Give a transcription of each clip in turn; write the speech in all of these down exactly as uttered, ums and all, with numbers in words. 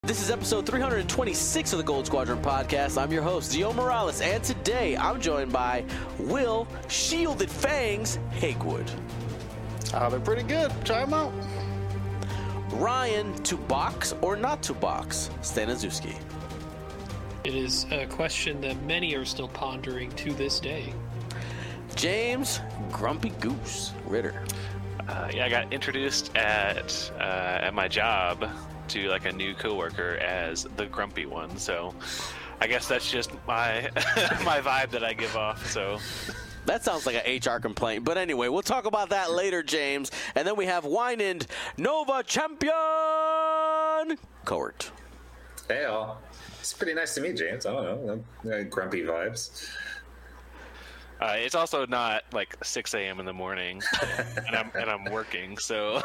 This is episode three hundred twenty-six of the Gold Squadron podcast. I'm your host, Gio Morales, and today I'm joined by Will Shielded Fangs Hagewood. Uh, they're pretty good. Try them out. Ryan, to box or not to box, Staniszewski. It is a question that many are still pondering to this day. James, Grumpy Goose Ritter. Uh, yeah, I got introduced at uh, at my job to like a new coworker as the grumpy one, so I guess that's just my my vibe that I give off. So that sounds like an H R complaint, but anyway, we'll talk about that later, James. And then we have Wynand Nova Champion Court. Hey all, it's pretty nice to meet James. I don't know, uh, grumpy vibes. Uh, it's also not like six a.m. in the morning, and I'm and I'm working, so.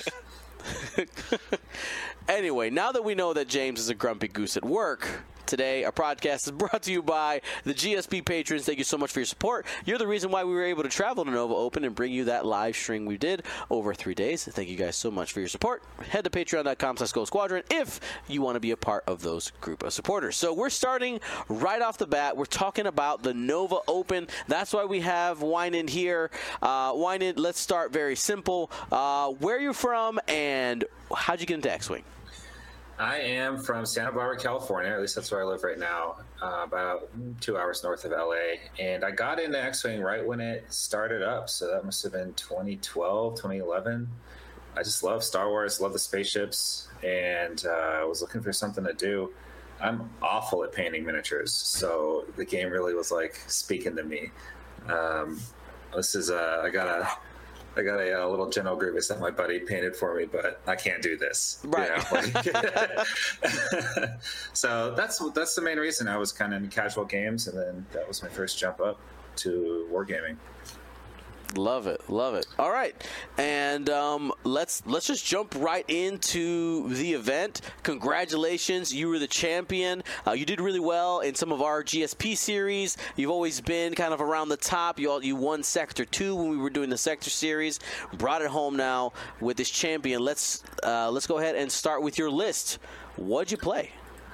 Anyway, now that we know that James is a grumpy goose at work, today our podcast is brought to you by the G S P patrons. Thank you so much for your support. You're the reason why we were able to travel to Nova Open and bring you that live stream we did over three days. Thank you guys so much for your support. Head to patreon.com slash Gold Squadron if you want to be a part of those group of supporters. So we're starting right off the bat. We're talking about the Nova Open. That's why we have Wynand here. Uh, Wynand, let's start very simple. Uh, where are you from and how'd you get into X-Wing? I am from Santa Barbara, California. At least that's where I live right now, uh, about two hours north of L A. And I got into X-Wing right when it started up. So that must have been twenty twelve, twenty eleven. I just love Star Wars, love the spaceships, and I uh, was looking for something to do. I'm awful at painting miniatures, so the game really was like speaking to me. Um, this is, uh, I got a... I got a, a little General Grievous that my buddy painted for me, but I can't do this. Right. You know? Like, so that's that's the main reason. I was kind of in casual games, and then that was my first jump up to wargaming. Love it, love it. All right, and um, let's let's just jump right into the event. Congratulations, you were the champion. Uh, you did really well in some of our G S P series. You've always been kind of around the top. You all, you won Sector Two when we were doing the Sector series. Brought it home now with this champion. Let's uh, let's go ahead and start with your list. What'd you play?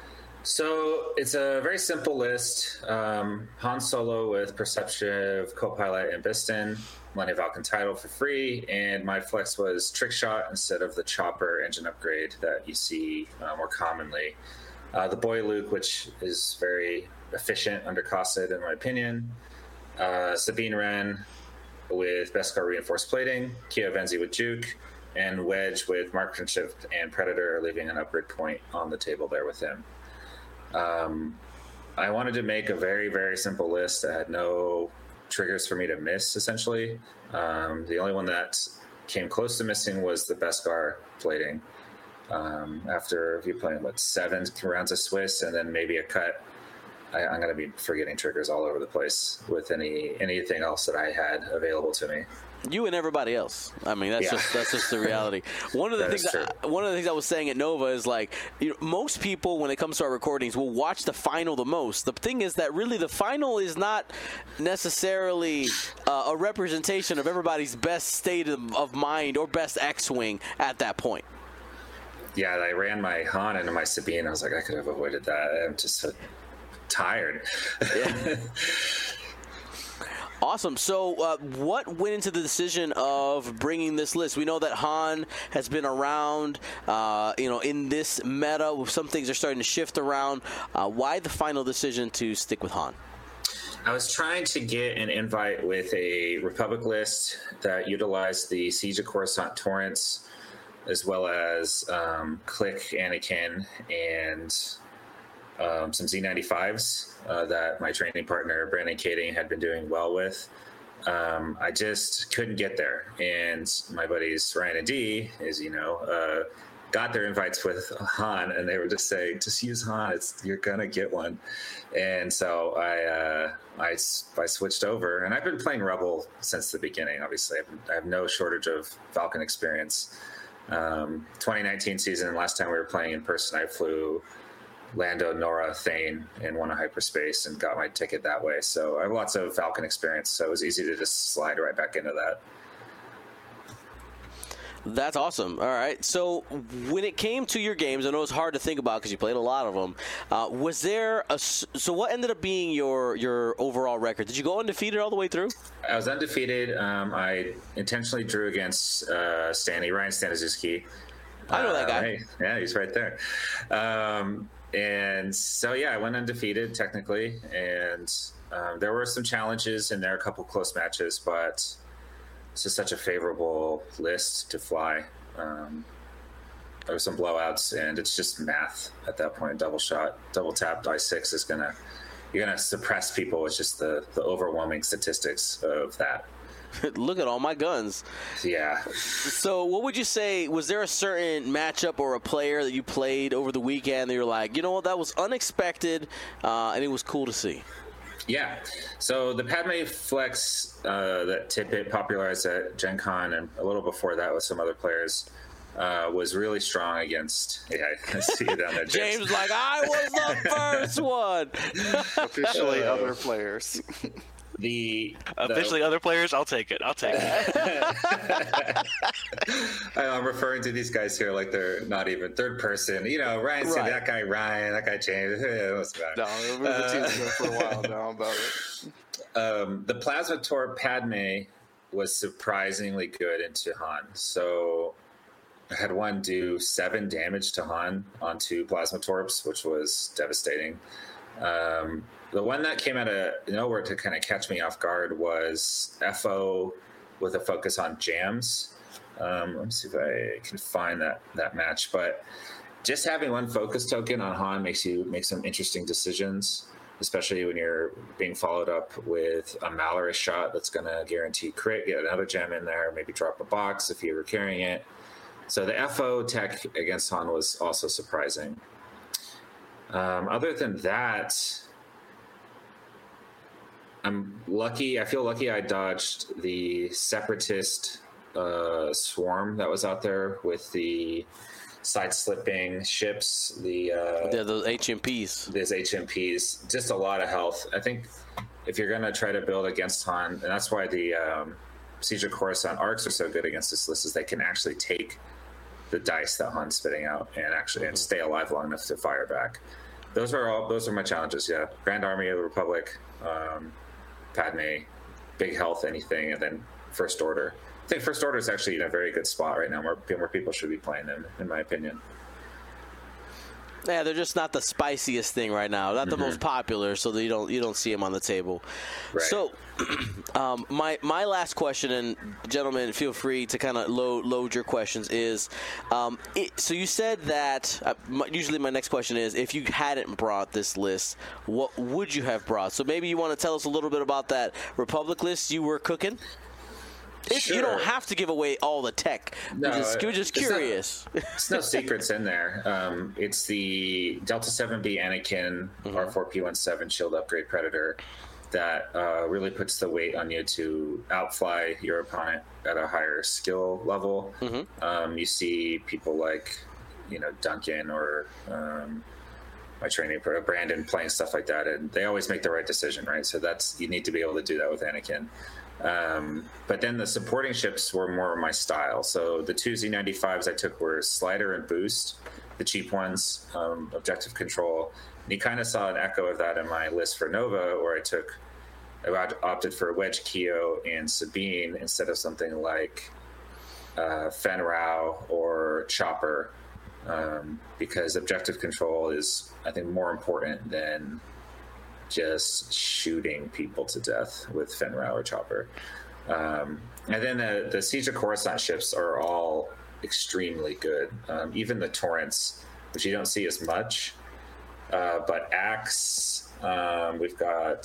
So it's a very simple list. Um, Han Solo with Perceptive, Copilot, and Biston. Millennium Falcon title for free, and my flex was Trick Shot instead of the Chopper engine upgrade that you see uh, more commonly. Uh, the Boy Luke, which is very efficient, undercosted in my opinion. Uh, Sabine Wren with Beskar reinforced plating. Keo Venzi with Juke, and Wedge with Marksmanship and Predator, leaving an upgrade point on the table there with him. Um, I wanted to make a very, very simple list that had no triggers for me to miss, essentially. Um, the only one that came close to missing was the Beskar plating. Um, after if you're playing, what, seven rounds of Swiss and then maybe a cut, I, I'm going to be forgetting triggers all over the place with any anything else that I had available to me. You and everybody else. I mean, that's yeah. just that's just the reality. One of the that things that, one of the things I was saying at Nova is like, you know, most people when it comes to our recordings will watch the final the most. The thing is that really the final is not necessarily uh, a representation of everybody's best state of, of mind or best X-Wing at that point. Yeah, I ran my Han into my Sabine. I was like, I could have avoided that. I'm just so tired. Yeah. Awesome. So uh, what went into the decision of bringing this list? We know that Han has been around, uh, you know, in this meta. Some things are starting to shift around. Uh, why the final decision to stick with Han? I was trying to get an invite with a Republic list that utilized the Siege of Coruscant Torrents, as well as um, Click Anakin and um, some Z ninety-fives. Uh, that my training partner, Brandon Kading, had been doing well with. Um, I just couldn't get there. And my buddies, Ryan and Dee, as you know, uh, got their invites with Han, and they were just saying, just use Han. It's, you're going to get one. And so I, uh, I, I switched over. And I've been playing Rebel since the beginning, obviously. I've been, I have no shortage of Falcon experience. Um, twenty nineteen season, last time we were playing in person, I flew Lando, Nora, Thane, and won a hyperspace and got my ticket that way. So I have lots of Falcon experience, so it was easy to just slide right back into that. That's awesome. All right. So when it came to your games, I know it's hard to think about because you played a lot of them. Uh, was there a so what ended up being your your overall record? Did you go undefeated all the way through? I was undefeated. Um, I intentionally drew against uh, Stanley Ryan Staniszewski. I know that guy. Uh, hey, yeah, he's right there. Um, and so yeah, I went undefeated technically, and um, there were some challenges in there, a couple close matches, but it's just such a favorable list to fly. Um, there were some blowouts, and it's just math at that point. Double shot, double tap, die six is gonna you're gonna suppress people with just the the overwhelming statistics of that. Look at all my guns. Yeah. So what would you say, was there a certain matchup or a player that you played over the weekend that you're like, you know what, that was unexpected, uh, and it was cool to see? Yeah. So the Padme Flex uh, that Tippett popularized at Gen Con and a little before that with some other players uh, was really strong against. Yeah, I see you down there, James. James like, I was the first one. Officially, uh, other players. The, the Officially, other players, I'll take it. I'll take it. I'm referring to these guys here like they're not even third person. You know, Ryan said Right. that guy Ryan, that guy James. It was bad. No, we've been teasing them for a while now about it. Um, the Plasma Torp Padme was surprisingly good into Han. So I had one do seven damage to Han on two Plasma Torps, which was devastating. Um, the one that came out of nowhere to kind of catch me off guard was F O with a focus on jams. Um, let me see if I can find that that match. But just having one focus token on Han makes you make some interesting decisions, especially when you're being followed up with a Malorous shot that's going to guarantee crit, get another gem in there, maybe drop a box if you were carrying it. So the F O tech against Han was also surprising. Um, other than that, I'm lucky. I feel lucky I dodged the Separatist uh, swarm that was out there with the side-slipping ships, the uh, Yeah, those H M Ps. There's H M Ps, just a lot of health. I think if you're going to try to build against Han, and that's why the um, Siege of Coruscant arcs are so good against this list, is they can actually take the dice that Han's spitting out and actually mm-hmm. and stay alive long enough to fire back. Those are all. Those are my challenges. Yeah, Grand Army of the Republic, um, Padme, big health, anything, and then First Order. I think First Order is actually in a very good spot right now, where, where people should be playing them, in my opinion. Yeah, they're just not the spiciest thing right now. Not the Mm-hmm. most popular, so that you don't you don't see them on the table. Right. So, um, my my last question, and gentlemen, feel free to kind of load load your questions. Is um, it, so you said that uh, my, usually my next question is, if you hadn't brought this list, what would you have brought? So maybe you want to tell us a little bit about that Republic list you were cooking. If Sure. you don't have to give away all the tech. No, we're just, we're just it's not- curious. There's no secrets in there. Um, it's the Delta seven B Anakin Mm-hmm. R four P seventeen Shield Upgrade Predator that uh, really puts the weight on you to outfly your opponent at a higher skill level. Mm-hmm. Um, you see people like, you know, Duncan or um, my training pro Brandon playing stuff like that, and they always make the right decision, right? So that's you need to be able to do that with Anakin. Um, but then the supporting ships were more my style. So the two Z ninety-fives I took were Slider and Boost, the cheap ones, um, Objective Control. And you kind of saw an echo of that in my list for Nova, where I took, I opted for Wedge Keo and Sabine instead of something like uh, Fen Rao or Chopper, um, because Objective Control is, I think, more important than just shooting people to death with Fen Rao or Chopper. Um, and then the, the Siege of Coruscant ships are all extremely good. Um, even the Torrents, which you don't see as much. Uh, but Axe, um, we've got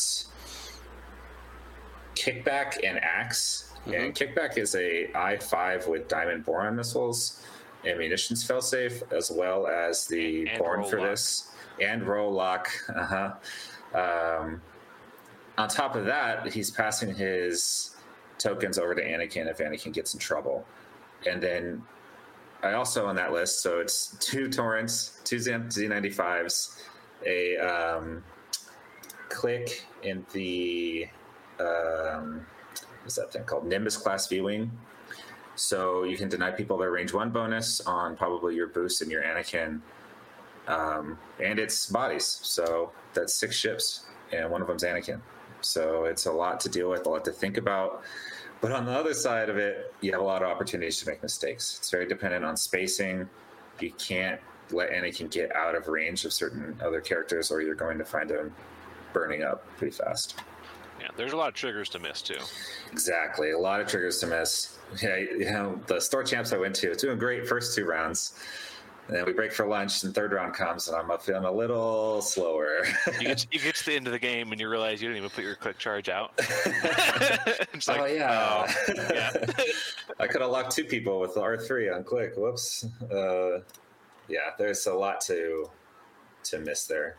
Kickback and Axe. Mm-hmm. And Kickback is a I five with Diamond Boron missiles and munitions failsafe, as well as the And Born roll for lock. this. And roll lock. Uh-huh. Um, on top of that, he's passing his tokens over to Anakin if Anakin gets in trouble. And then I also on that list, so it's two Torrents, two Z ninety-fives, a um, click in the, um, what's that thing called? Nimbus class V-Wing, So you can deny people their range one bonus on probably your boost and your Anakin, um, and its bodies. So that's six ships, and one of them's Anakin. So it's a lot to deal with, a lot to think about. But on the other side of it, you have a lot of opportunities to make mistakes. It's very dependent on spacing. You can't let Anakin get out of range of certain other characters, or you're going to find him burning up pretty fast. Yeah, there's a lot of triggers to miss too. Exactly, a lot of triggers to miss. Yeah, you know, the store champs I went to, it's doing great first two rounds. And then we break for lunch, and third round comes, and I'm feeling a little slower. you, get to, you get to the end of the game, and you realize you didn't even put your quick charge out. It's like, oh, yeah. Oh, yeah. I could have locked two people with the R three on click. Whoops. Uh, yeah, there's a lot to to miss there.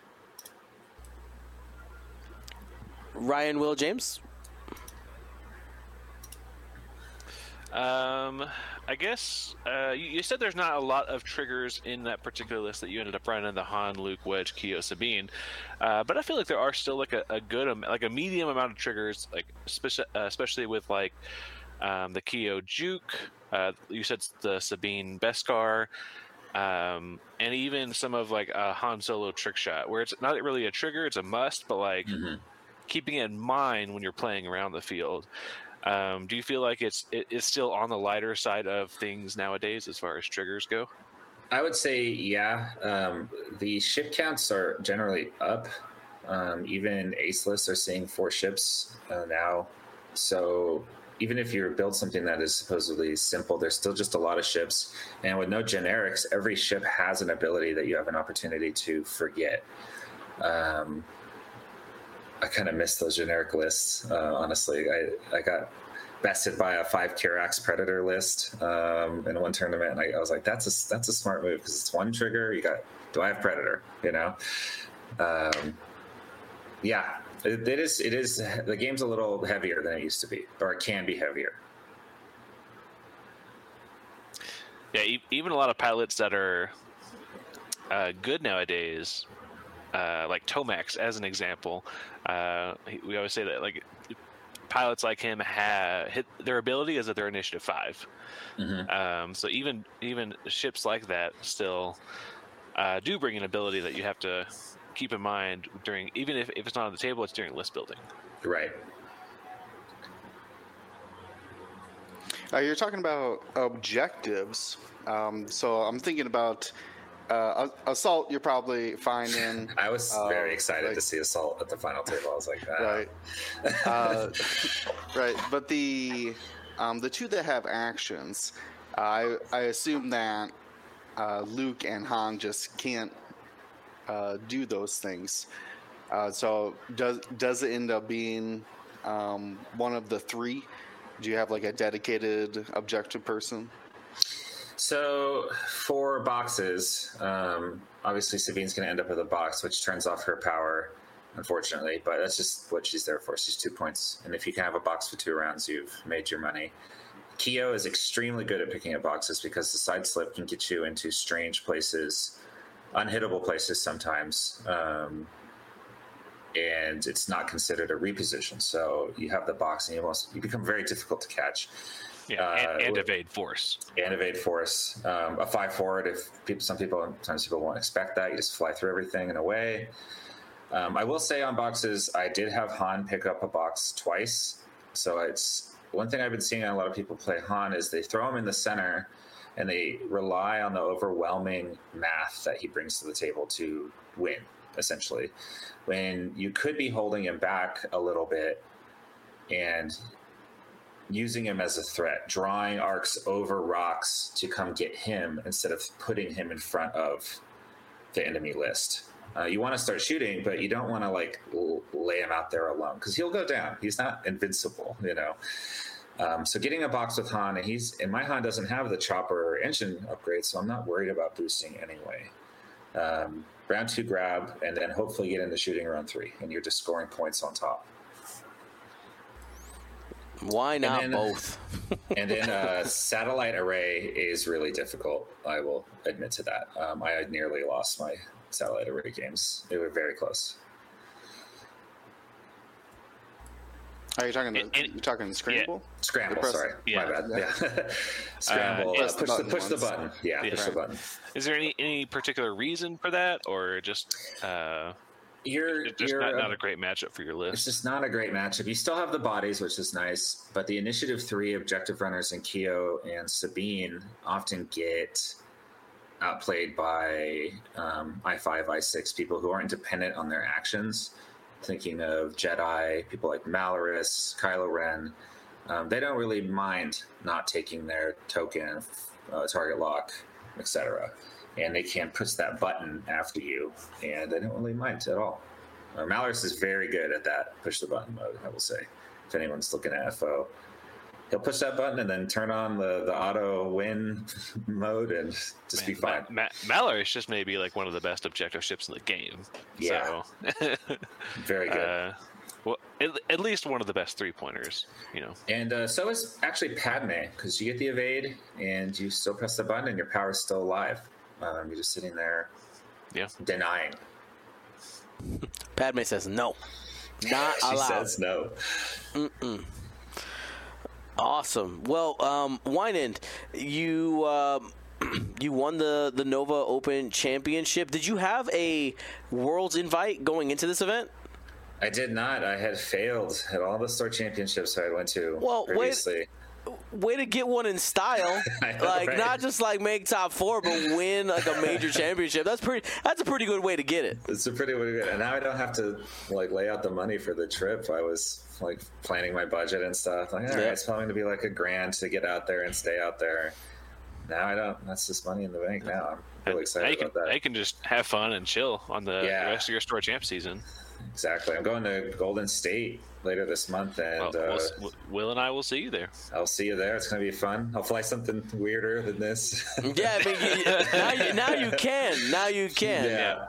Ryan, Will, James? Um, I guess uh, you, you said there's not a lot of triggers in that particular list that you ended up running, the Han, Luke, Wedge, Keo, Sabine. Uh, but I feel like there are still like a, a good, am- like a medium amount of triggers, like speci- uh, especially with like um, the Keo Juke. Uh, you said the Sabine Beskar. Um, and even some of like a Han Solo trick shot, where it's not really a trigger, it's a must, but like mm-hmm. keeping it in mind when you're playing around the field. Um, do you feel like it's it, it's still on the lighter side of things nowadays as far as triggers go? I would say, yeah. Um, the ship counts are generally up. Um, even Aceless are seeing four ships uh, now. So even if you build something that is supposedly simple, there's still just a lot of ships. And with no generics, every ship has an ability that you have an opportunity to forget. Um, I kind of miss those generic lists, uh, honestly. I, I got bested by a five Kirax Predator list um, in one tournament, and I, I was like, "That's a that's a smart move because it's one trigger. You got, do I have Predator? You know?" Um, yeah, it, it is. It is. The game's a little heavier than it used to be, or it can be heavier. Yeah, e- even a lot of pilots that are uh, good nowadays. Uh, like Tomax, as an example, uh, we always say that like pilots like him have hit their ability is that they're initiative five. Mm-hmm. Um, so even even ships like that still uh, do bring an ability that you have to keep in mind during, even if, if it's not on the table, it's during list building. Right. Uh, you're talking about objectives, um, so I'm thinking about. Uh, Assault, you're probably fine in. I was uh, very excited like, to see Assault at the final table. I was like, ah. right, uh, right. But the um, the two that have actions, uh, I I assume that uh, Luke and Han just can't uh, do those things. Uh, so does does it end up being um, one of the three? Do you have like a dedicated objective person? So for boxes, um, obviously Sabine's going to end up with a box, which turns off her power, unfortunately. But that's just what she's there for. She's two points. And if you can have a box for two rounds, you've made your money. Keo is extremely good at picking up boxes because the side slip can get you into strange places, unhittable places sometimes. Um, and it's not considered a reposition. So you have the box and you, almost, you become very difficult to catch. Yeah, and, and uh, evade force. And evade force. Um, a five forward. If people, some people, sometimes people won't expect that. You just fly through everything and away. Um, I will say on boxes, I did have Han pick up a box twice. So it's one thing I've been seeing on a lot of people play Han is they throw him in the center and they rely on the overwhelming math that he brings to the table to win, essentially. When you could be holding him back a little bit and using him as a threat, drawing arcs over rocks to come get him instead of putting him in front of the enemy list. Uh, you want to start shooting, but you don't want to like l- lay him out there alone because he'll go down. He's not invincible, you know. Um, so getting a box with Han, and he's and my Han doesn't have the chopper or engine upgrade, so I'm not worried about boosting anyway. Um, round two grab, and then hopefully get into shooting round three, and you're just scoring points on top. Why not and then, both? And then uh, satellite array is really difficult. I will admit to that. Um, I had nearly lost my satellite array games. They were very close. Are you talking? The, And- and- you talking scramble? Scramble, Press- sorry. yeah. My bad. Yeah. Scramble. Uh, Uh, press the push the, button push the once. button. Yeah, Yeah. push the button. Is there any any particular reason for that, or just uh, You're, it's just you're not, uh, not a great matchup for your It's list? just not a great matchup. You still have the bodies, which is nice, but the Initiative three objective runners in Keo and Sabine often get outplayed by um, I five, I six people who aren't dependent on their actions. Thinking of Jedi, people like Malorus, Kylo Ren, um, they don't really mind not taking their token, uh, target lock, et cetera. And they can push that button after you, and they don't really mind at all. Uh, Malorus is very good at that push the button mode, I will say. If anyone's looking at F O, he'll push that button and then turn on the, the auto win mode and just be fine. Ma- Ma- Malorus just may be like one of the best objective ships in the game. Yeah. So, Very good. uh, well, at, at least one of the best three pointers. You know. And uh, so is actually Padme, because you get the evade and you still press the button and your power is still alive. Um, you're just sitting there Yeah. denying. Padme says no. Not She allowed. says no. Awesome. Well, um, Wynand, you um, you won the, the Nova Open Championship. Did you have a Worlds invite going into this event? I did not. I had failed at all the store championships I went to Well, wait- previously. Way to get one in style. I know, like right? not just like make top four, but win like a major championship. That's pretty. That's a pretty good way to get it. It's a pretty good. And now I don't have to like lay out the money for the trip. I was like planning my budget and stuff. Like, all right, Yeah. it's probably going to be like a grand to get out there and stay out there. Now I don't. That's just money in the bank now. I'm really now excited you can, about now that. you can just have fun and chill on the Yeah. rest of your store champ season. Exactly. I'm going to Golden State later this month, and Well, uh, we'll, Will and I will see you there. I'll see you there. It's going to be fun. I'll fly something weirder than this. Yeah, I mean, you, now you now you can. Now you can. yeah.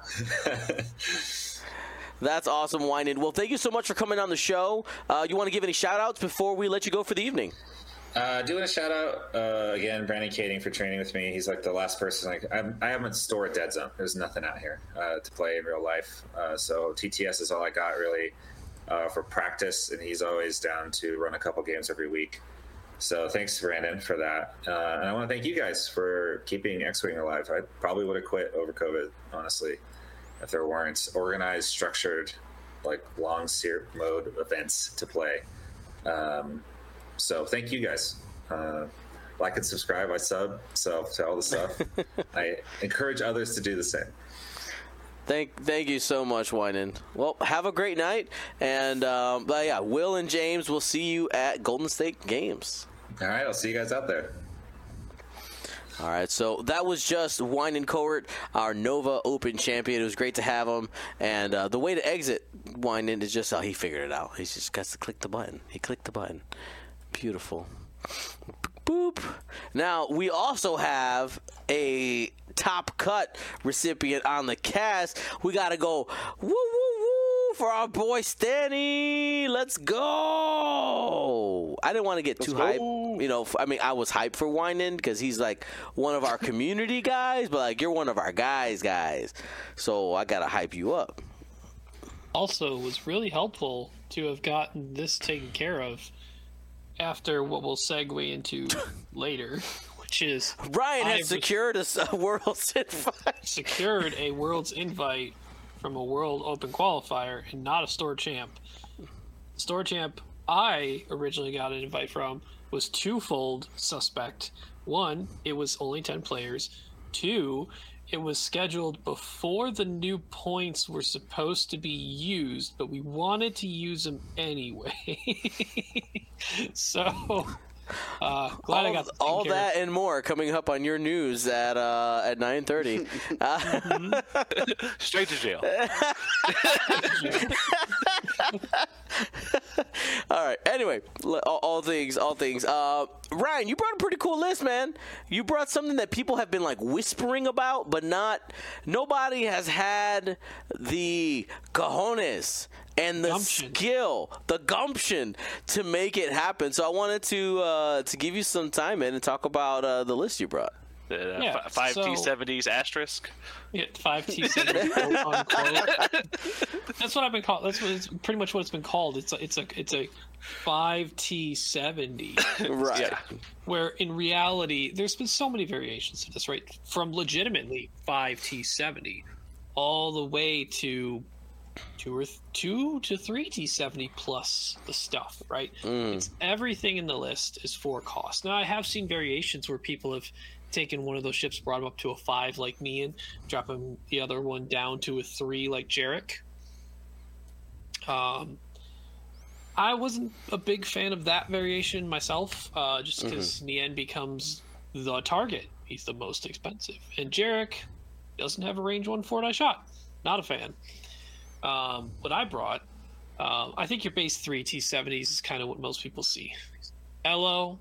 That's awesome, Wynand. Well, thank you so much for coming on the show. Uh, you want to give any shout outs before we let you go for the evening? Uh, doing a shout out uh, again, Brandon Kading for training with me. He's like the last person. Like I'm, I am a store at Dead Zone. There's nothing out here uh, to play in real life. Uh, so T T S is all I got really uh, for practice, and he's always down to run a couple games every week. So thanks, Brandon, for that. Uh, and I want to thank you guys for keeping X-Wing alive. I probably would have quit over COVID, honestly, if there weren't organized, structured, like long SEER mode events to play. Um, So thank you guys. Uh, like and subscribe. I sub, so to all the stuff. I encourage others to do the same. Thank, thank you so much, Wynand. Well, have a great night, and um, but yeah, Will and James will see you at Golden State Games. All right, I'll see you guys out there. All right, so that was just Wynand Cowart, our Nova Open champion. It was great to have him, and uh, the way to exit Wynand is just how he figured it out. He just got to click the button. He clicked the button. Beautiful. Boop. Now, we also have a top cut recipient on the cast. We got to go woo, woo, woo for our boy Stanny. Let's go. I didn't want to get too hyped. You know, I mean, I was hyped for Wynand because he's like one of our community guys, but like you're one of our guys, guys. So I got to hype you up. Also, it was really helpful to have gotten this taken care of after what we'll segue into later, which is Ryan I has secured a, a World's invite. secured a World's invite from a World Open qualifier and not a store champ. The store champ I originally got an invite from was twofold suspect. One, it was only ten players. Two, it was scheduled before the new points were supposed to be used, but we wanted to use them anyway. So, uh, glad I all, got to take all care of- that and more coming up on your news at uh, at nine thirty. uh, Straight to jail. all right. Anyway, l- all, all things, all things. Uh, Ryan, you brought a pretty cool list, man. You brought something that people have been like whispering about, but not. Nobody has had the cojones and the Gumption. skill, the gumption to make it happen. So I wanted to uh, to give you some time in and talk about uh, the list you brought. The Yeah, f- five so- T seventies asterisk. Yeah, five T seventy quote unquote. That's what I've been called. That's what it's pretty much what it's been called. It's a, it's a it's a five T seventy. Right. Yeah. Where in reality, there's been so many variations of this, right? From legitimately five T seventy all the way to two or th- two to three T seventy plus the stuff, right? It's everything in the list is for cost. Now, I have seen variations where people have taken one of those ships, brought them up to a five like me, and dropping the other one down to a three like Jarek. Um, I wasn't a big fan of that variation myself, uh, just because Nien becomes the target. He's the most expensive. And Jarek doesn't have a range one forward eye shot. Not a fan. Um, what I brought, um, I think your base three T seventies is kind of what most people see. Elo,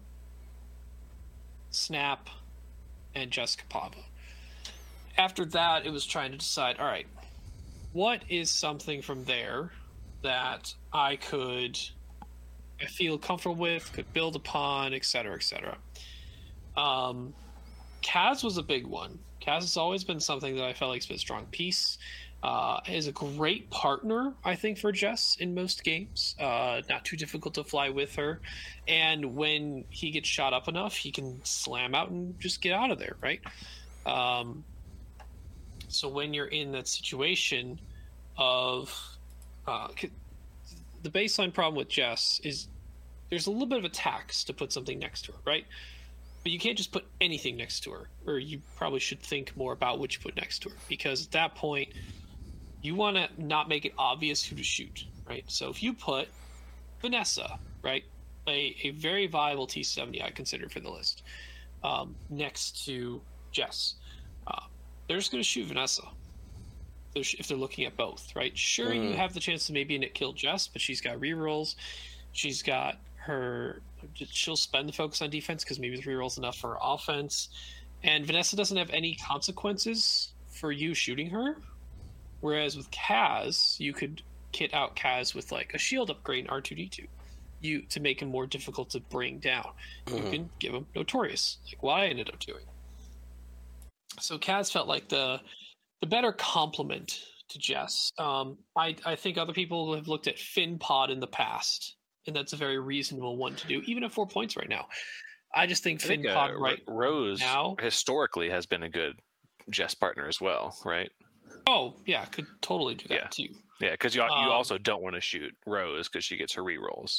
Snap, and Jessica Pava. After that, it was trying to decide, all right, what is something from there that I could I feel comfortable with, could build upon, et cetera, et cetera. Um, Kaz was a big one. Kaz has always been something that I felt like has been a strong piece. Uh, is a great partner, I think, for Jess in most games. Uh, not too difficult to fly with her. And when he gets shot up enough, he can slam out and just get out of there, right? Um, so when you're in that situation of... Uh, the baseline problem with Jess is there's a little bit of a tax to put something next to her, right? But you can't just put anything next to her, or you probably should think more about what you put next to her, because at that point, you want to not make it obvious who to shoot, right? So if you put Vanessa, right, a, a very viable T seventy I consider for the list, um, next to Jess, uh, they're just going to shoot Vanessa. If they're looking at both, right? Sure, mm. you have the chance to maybe net kill Jess, but she's got rerolls. She's got her... She'll spend the focus on defense because maybe the reroll's enough for offense. And Vanessa doesn't have any consequences for you shooting her. Whereas with Kaz, you could kit out Kaz with like a shield upgrade in R two D two you to make him more difficult to bring down. Mm-hmm. You can give him Notorious, like what I ended up doing. So Kaz felt like the... the better complement to Jess. Um, I, I think other people have looked at Finn Pod in the past, and that's a very reasonable one to do, even at four points right now. I just think I Finn think, Pod uh, right Rose now historically has been a good Jess partner as well, right? Oh yeah, could totally do that yeah. too. Yeah, because you um, you also don't want to shoot Rose because she gets her rerolls.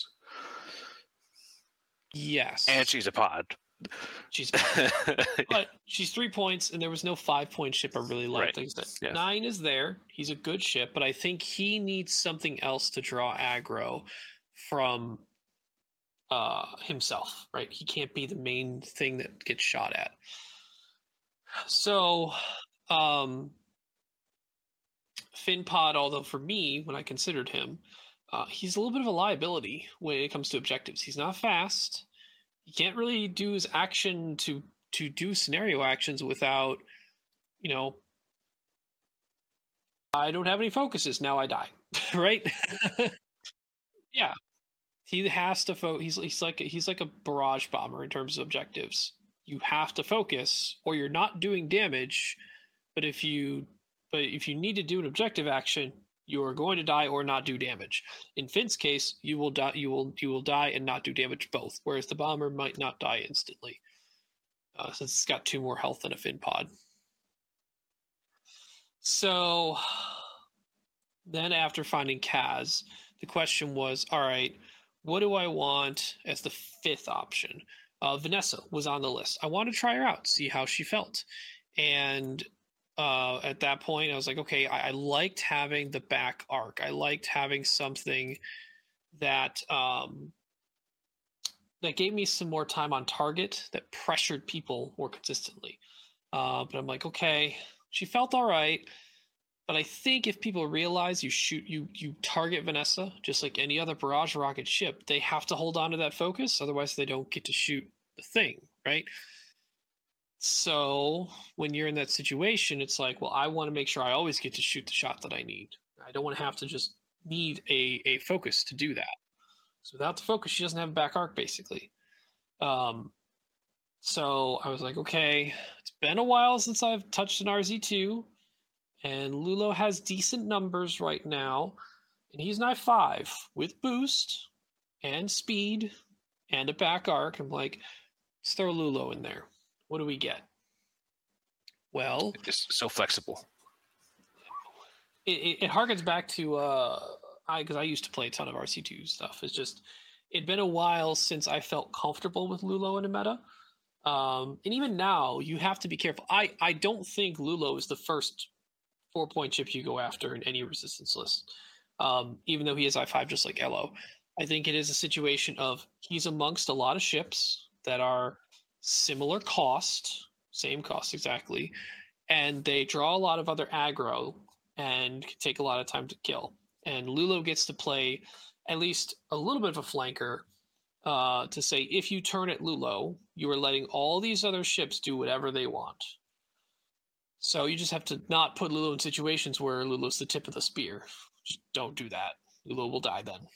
Yes, and she's a pod. She's, but she's three points, and there was no five point ship I really liked. Right. Like I said, yeah. Nine is there. He's a good ship, but I think he needs something else to draw aggro from uh, himself. Right? He can't be the main thing that gets shot at. So, um, Finn Pod, although for me, when I considered him, uh, he's a little bit of a liability when it comes to objectives. He's not fast. He can't really do his action to to do scenario actions without, you know, I don't have any focuses, now I die, right? Yeah, he has to focus. He's he's like he's like a barrage bomber in terms of objectives. You have to focus, or you're not doing damage. But if you but if you need to do an objective action, you are going to die or not do damage. In Finn's case, you will die. You will you will die and not do damage both. Whereas the bomber might not die instantly, uh, since it's got two more health than a Finn pod. So then, after finding Kaz, the question was, all right, what do I want as the fifth option? Uh, Vanessa was on the list. I want to try her out, see how she felt, and. Uh, at that point, I was like, okay, I, I liked having the back arc. I liked having something that um, that gave me some more time on target, that pressured people more consistently. Uh, but I'm like, okay, she felt all right. But I think if people realize you shoot, you you target Vanessa, just like any other barrage rocket ship, they have to hold on to that focus. Otherwise, they don't get to shoot the thing, right? So when you're in that situation, it's like, well, I want to make sure I always get to shoot the shot that I need. I don't want to have to just need a, a focus to do that. So without the focus, she doesn't have a back arc, basically. Um, So I was like, okay, it's been a while since I've touched an R Z two, and Lulo has decent numbers right now, and he's an I five with boost and speed and a back arc. I'm like, let's throw Lulo in there. What do we get? Well, Just so flexible. it, it, it harkens back to uh, I because I used to play a ton of R C two stuff. It's just it'd been a while since I felt comfortable with Lulo in a meta. Um, and even now, you have to be careful. I, I don't think Lulo is the first four-point chip you go after in any resistance list, um, even though he is I five just like Elo. I think it is a situation of he's amongst a lot of ships that are similar cost, same cost exactly, and they draw a lot of other aggro and can take a lot of time to kill. And Lulo gets to play at least a little bit of a flanker uh, to say, if you turn at Lulo, you are letting all these other ships do whatever they want. So you just have to not put Lulo in situations where Lulo's the tip of the spear. Just don't do that. Lulo will die then.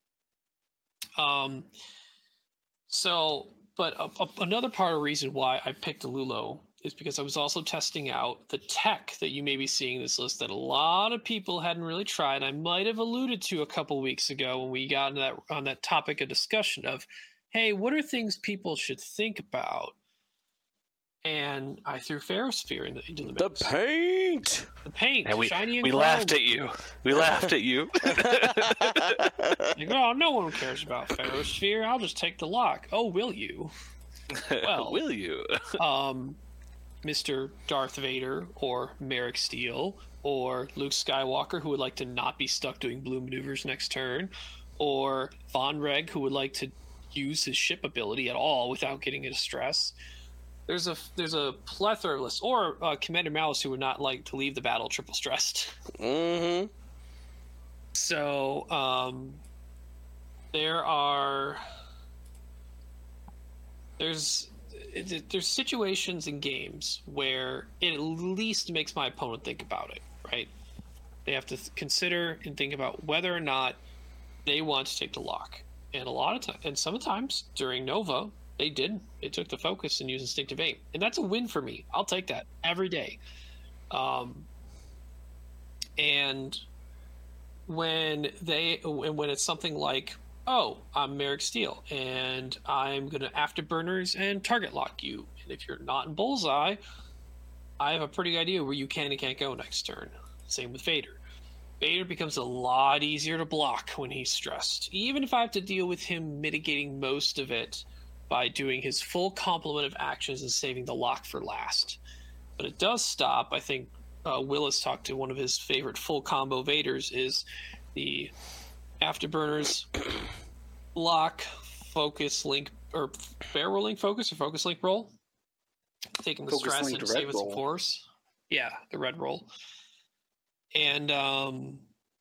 Um. So, but a, a, another part of the reason why I picked Lulo is because I was also testing out the tech that you may be seeing in this list that a lot of people hadn't really tried. I might have alluded to a couple weeks ago when we got into that on that topic of discussion of, hey, what are things people should think about? And I threw Ferrosphere into, into the mix. The paint! The paint. And we, shiny and we gold. laughed at you. We laughed at you. Like, oh, no one cares about Ferrosphere. I'll just take the lock. Oh, will you? Well, will you? um, Mister Darth Vader or Merrick Steele or Luke Skywalker, who would like to not be stuck doing blue maneuvers next turn, or Von Reg, who would like to use his ship ability at all without getting into stress. There's a there's a plethora of lists, or uh, Commander Malice, who would not like to leave the battle triple stressed. Mm-hmm. So um, there are there's it, there's situations in games where it at least makes my opponent think about it, right? They have to th- consider and think about whether or not they want to take the lock. And a lot of times, and sometimes during Nova, they didn't. They took the focus and used instinctive aim, and that's a win for me. I'll take that every day. Um, and when they, when it's something like, oh, I'm Merrick Steele, and I'm gonna afterburners and target lock you, and if you're not in bullseye, I have a pretty good idea where you can and can't go next turn. Same with Vader. Vader becomes a lot easier to block when he's stressed, even if I have to deal with him mitigating most of it by doing his full complement of actions and saving the lock for last. But it does stop. I think uh, Willis talked to one of his favorite full combo Vaders is the afterburners, lock, focus, link, or barrel link focus or focus link roll. Taking the Focus stress link and red saving some roll. force. Yeah, the red roll. And um,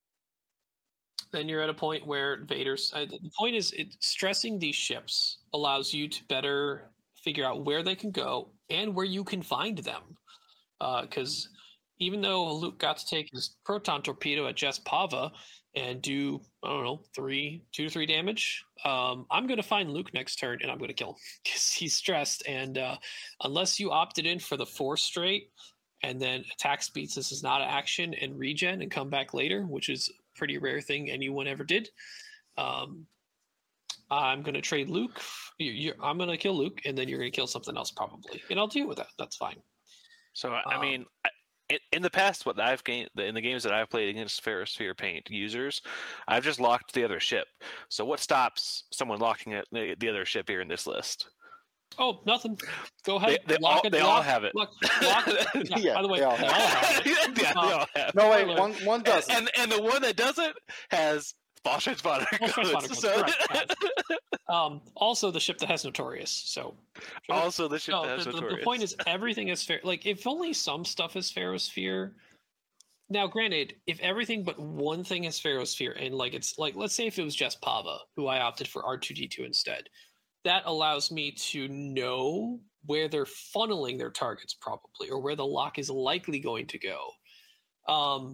then you're at a point where Vader's... Uh, the point is, it, stressing these ships allows you to better figure out where they can go and where you can find them. Because uh, even though Luke got to take his proton torpedo at Jess Pava and do, I don't know, three, two to three damage, um, I'm going to find Luke next turn and I'm going to kill him because he's stressed. And uh, unless you opted in for the four straight and then attack speeds, this is not an action, and regen and come back later, which is a pretty rare thing anyone ever did. Um, I'm going to trade Luke. You, you, I'm going to kill Luke, and then you're going to kill something else probably. And I'll deal with that. That's fine. So, I Um, mean, I- in, in the past, what I've gained in the games that I've played against Ferrosphere Paint users, I've just locked the other ship. So, what stops someone locking it, the, the other ship here in this list? Oh, nothing. Go ahead. They, they lock all, it. they lock, all have it. Lock, lock it. Yeah, Yeah, by the way, they all they have all have it. yeah, they Uh, all have. No, wait, Spoiler. one one doesn't. And and the one that doesn't has false transponder False transponder codes. codes, So, correct, Um, also, the ship that has Notorious. So, also, the ship no, that has the, the, Notorious. the point is everything is fair. Like, if only some stuff is Ferrosphere. Now, granted, if everything but one thing is Ferrosphere, and like it's like, let's say if it was just Pava, who I opted for R two D two instead, that allows me to know where they're funneling their targets probably, or where the lock is likely going to go. Um,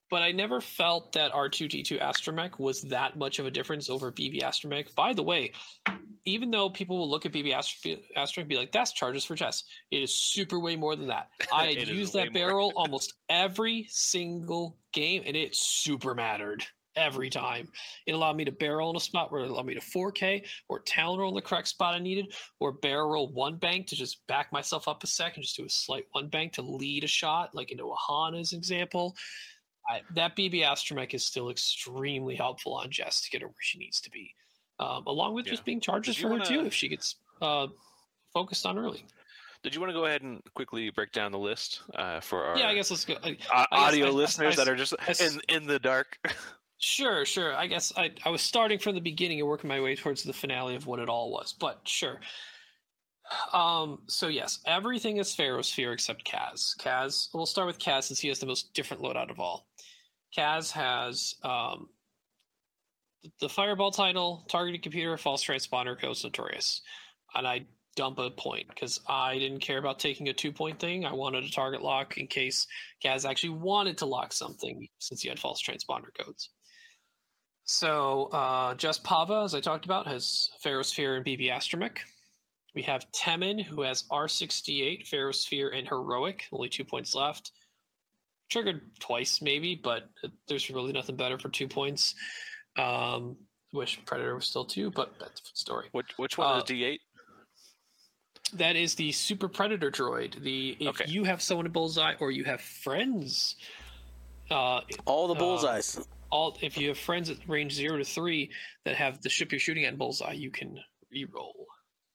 but I never felt that R two D two Astromech was that much of a difference over B B Astromech. By the way, even though people will look at B B Astromech and be like, that's charges for chess, it is super way more than that. I had used that barrel almost every single game, and it super mattered every time. It allowed me to barrel in a spot where it allowed me to four K, or talon roll in the correct spot I needed, or barrel roll one bank to just back myself up a second, just do a slight one bank to lead a shot, like into a Han as an example. I, that B B Astromech is still extremely helpful on Jess to get her where she needs to be, um, along with yeah. just being charges for her wanna... too if she gets uh, focused on early. Did you want to go ahead and quickly break down the list uh, for our yeah, I guess let's go. I, uh, I audio guess, listeners I, I, that are just I, in in the dark? Sure, sure. I guess I, I was starting from the beginning and working my way towards the finale of what it all was, but sure. Um, so yes, everything is Ferrosphere except Kaz. Kaz, we'll start with Kaz since he has the most different loadout of all. Kaz has um, the Fireball title, Targeted Computer, False Transponder, Ghost Notorious. And I dump a point because I didn't care about taking a two-point thing. I wanted a target lock in case Kaz actually wanted to lock something since he had False Transponder codes. So uh, Just Pava, as I talked about, has Ferrosphere and B B Astromech. We have Temin, who has R sixty-eight, Ferrosphere, and Heroic. Only two points left. Triggered twice, maybe, but there's really nothing better for two points. Um, wish Predator was still two, but that's a different story. Which, which one uh, is D eight? That is the Super Predator droid. The If okay. you have someone in Bullseye or you have friends... Uh, all the bullseyes. Uh, all If you have friends at range zero to three that have the ship you're shooting at in Bullseye, you can re-roll.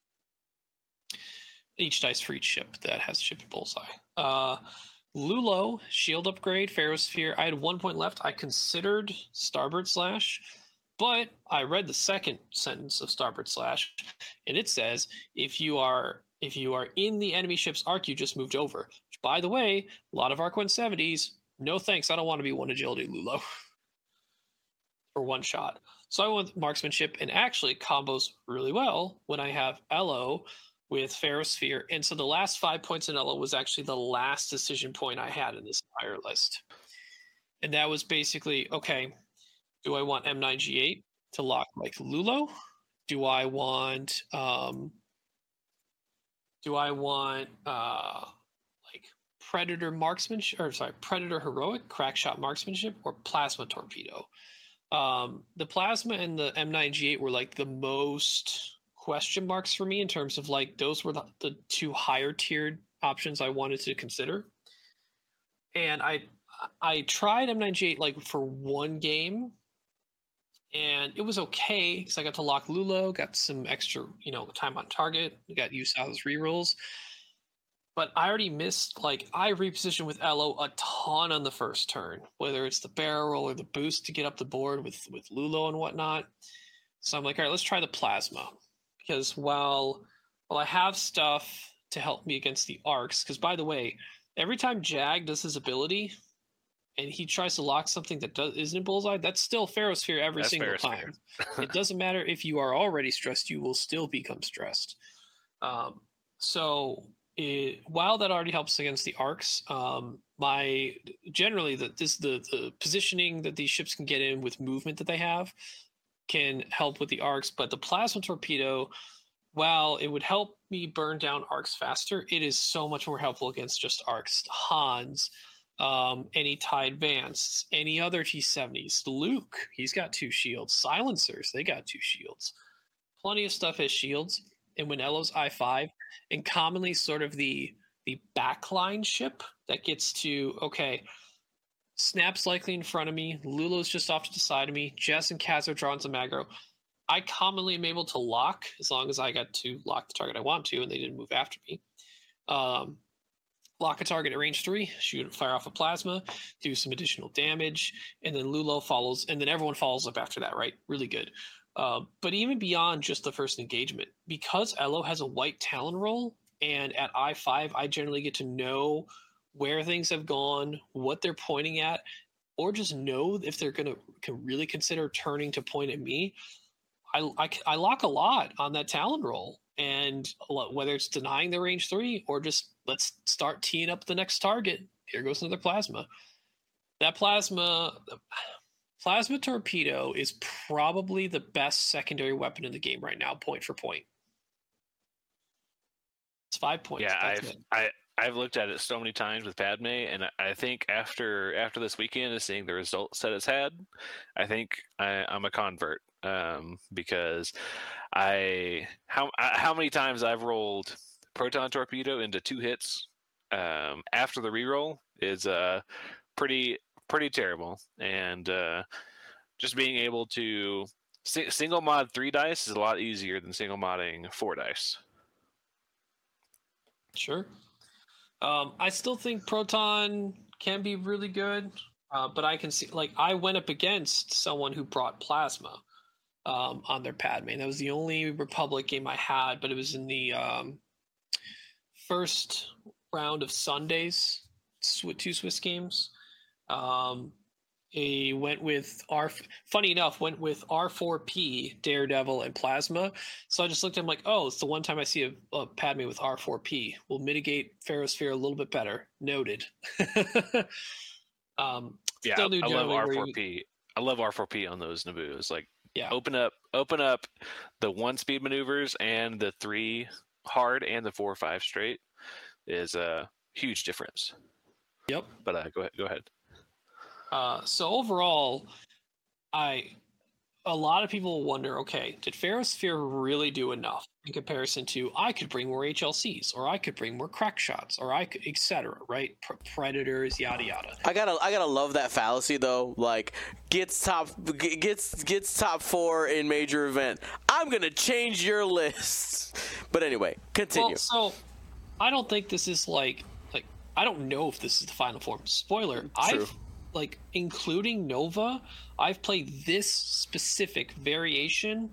Each dice for each ship that has ship at Bullseye. Uh... Lulo, shield upgrade, Ferrosphere. I had one point left. I considered Starboard Slash, but I read the second sentence of Starboard Slash, and it says if you are if you are in the enemy ship's arc, you just moved over. Which, by the way, a lot of Arc one seventies. No thanks. I don't want to be one agility Lulo for one shot. So I went marksmanship, and actually combos really well when I have Elo with Ferrosphere. And so the last five points in Elo was actually the last decision point I had in this entire list. And that was basically, okay, do I want M nine G eight to lock like Lulo? Do I want, um, do I want, uh, like Predator marksmanship, or sorry, Predator heroic, crackshot marksmanship, or plasma torpedo? Um, the plasma and the M nine G eight were like the most question marks for me in terms of like those were the, the two higher tiered options I wanted to consider. And I I tried M nine G eight like for one game, and it was okay because I got to lock Lulo, got some extra, you know, time on target, got used to those rerolls. But I already missed, like, I repositioned with Elo a ton on the first turn, whether it's the barrel roll or the boost to get up the board with, with Lulo and whatnot. So I'm like, all right, let's try the plasma. Because while, while I have stuff to help me against the arcs, because by the way, every time Jag does his ability and he tries to lock something that does, isn't in Bullseye, that's still Ferrosphere every that's single Ferrosphere. time. It doesn't matter if you are already stressed, you will still become stressed. Um, so it, while that already helps against the arcs, um, my generally the, this, the, the positioning that these ships can get in with movement that they have can help with the arcs, but the plasma torpedo, while it would help me burn down arcs faster, it is so much more helpful against just arcs. Hans, um, any TIE Advanced, any other T seventies. Luke, he's got two shields. Silencers, they got two shields. Plenty of stuff has shields. And when Elo's I five, and commonly sort of the the backline ship that gets to, okay, Snap's likely in front of me. Lulo's just off to the side of me. Jess and Kaz are drawn to Magro. I commonly am able to lock as long as I got to lock the target I want to and they didn't move after me. Um, lock a target at range three, shoot, fire off a plasma, do some additional damage, and then Lulo follows, and then everyone follows up after that, right? Really good. Uh, but even beyond just the first engagement, because Elo has a white Talon roll, and at I five, I generally get to know where things have gone, what they're pointing at, or just know if they're going to can really consider turning to point at me. I, I, I lock a lot on that Talon roll, and whether it's denying the range three or just let's start teeing up the next target. Here goes another plasma. that plasma plasma torpedo is probably the best secondary weapon in the game right now, point for point. It's five points. Yeah, That's I've it. I I've looked at it so many times with Padme, and I think after after this weekend and seeing the results that it's had, I think I, I'm a convert um, because I how how many times I've rolled proton torpedo into two hits um, after the reroll is uh pretty pretty terrible, and uh, just being able to si- single mod three dice is a lot easier than single modding four dice. Sure. Um, I still think Proton can be really good, uh, but I can see, like, I went up against someone who brought Plasma um, on their Padme. That was the only Republic game I had, but it was in the um, first round of Sundays, sw- two Swiss games. Um, he went with R. Funny enough, went with R four P, Daredevil, and Plasma. So I just looked at him like, oh, it's the one time I see a, a Padme with R four P. We'll mitigate Ferrosphere a little bit better. Noted. um, Yeah, still I do love generally R where four you- P. I love R four P on those Naboo's. Like, Yeah. open up, open up the one speed maneuvers and the three hard and the four or five straight is a huge difference. Yep. But uh, go ahead. Go ahead. Uh, so overall, I a lot of people wonder, okay, did Ferrosphere really do enough in comparison to I could bring more H L Cs, or I could bring more crack shots, or I could, et cetera, right? Pre- predators, yada yada. I gotta, I gotta love that fallacy though. Like, gets top, gets gets top four in major event. I'm gonna change your list. But anyway, continue. Well, so I don't think this is like like I don't know if this is the final form. Spoiler. True. I've like including Nova, I've played this specific variation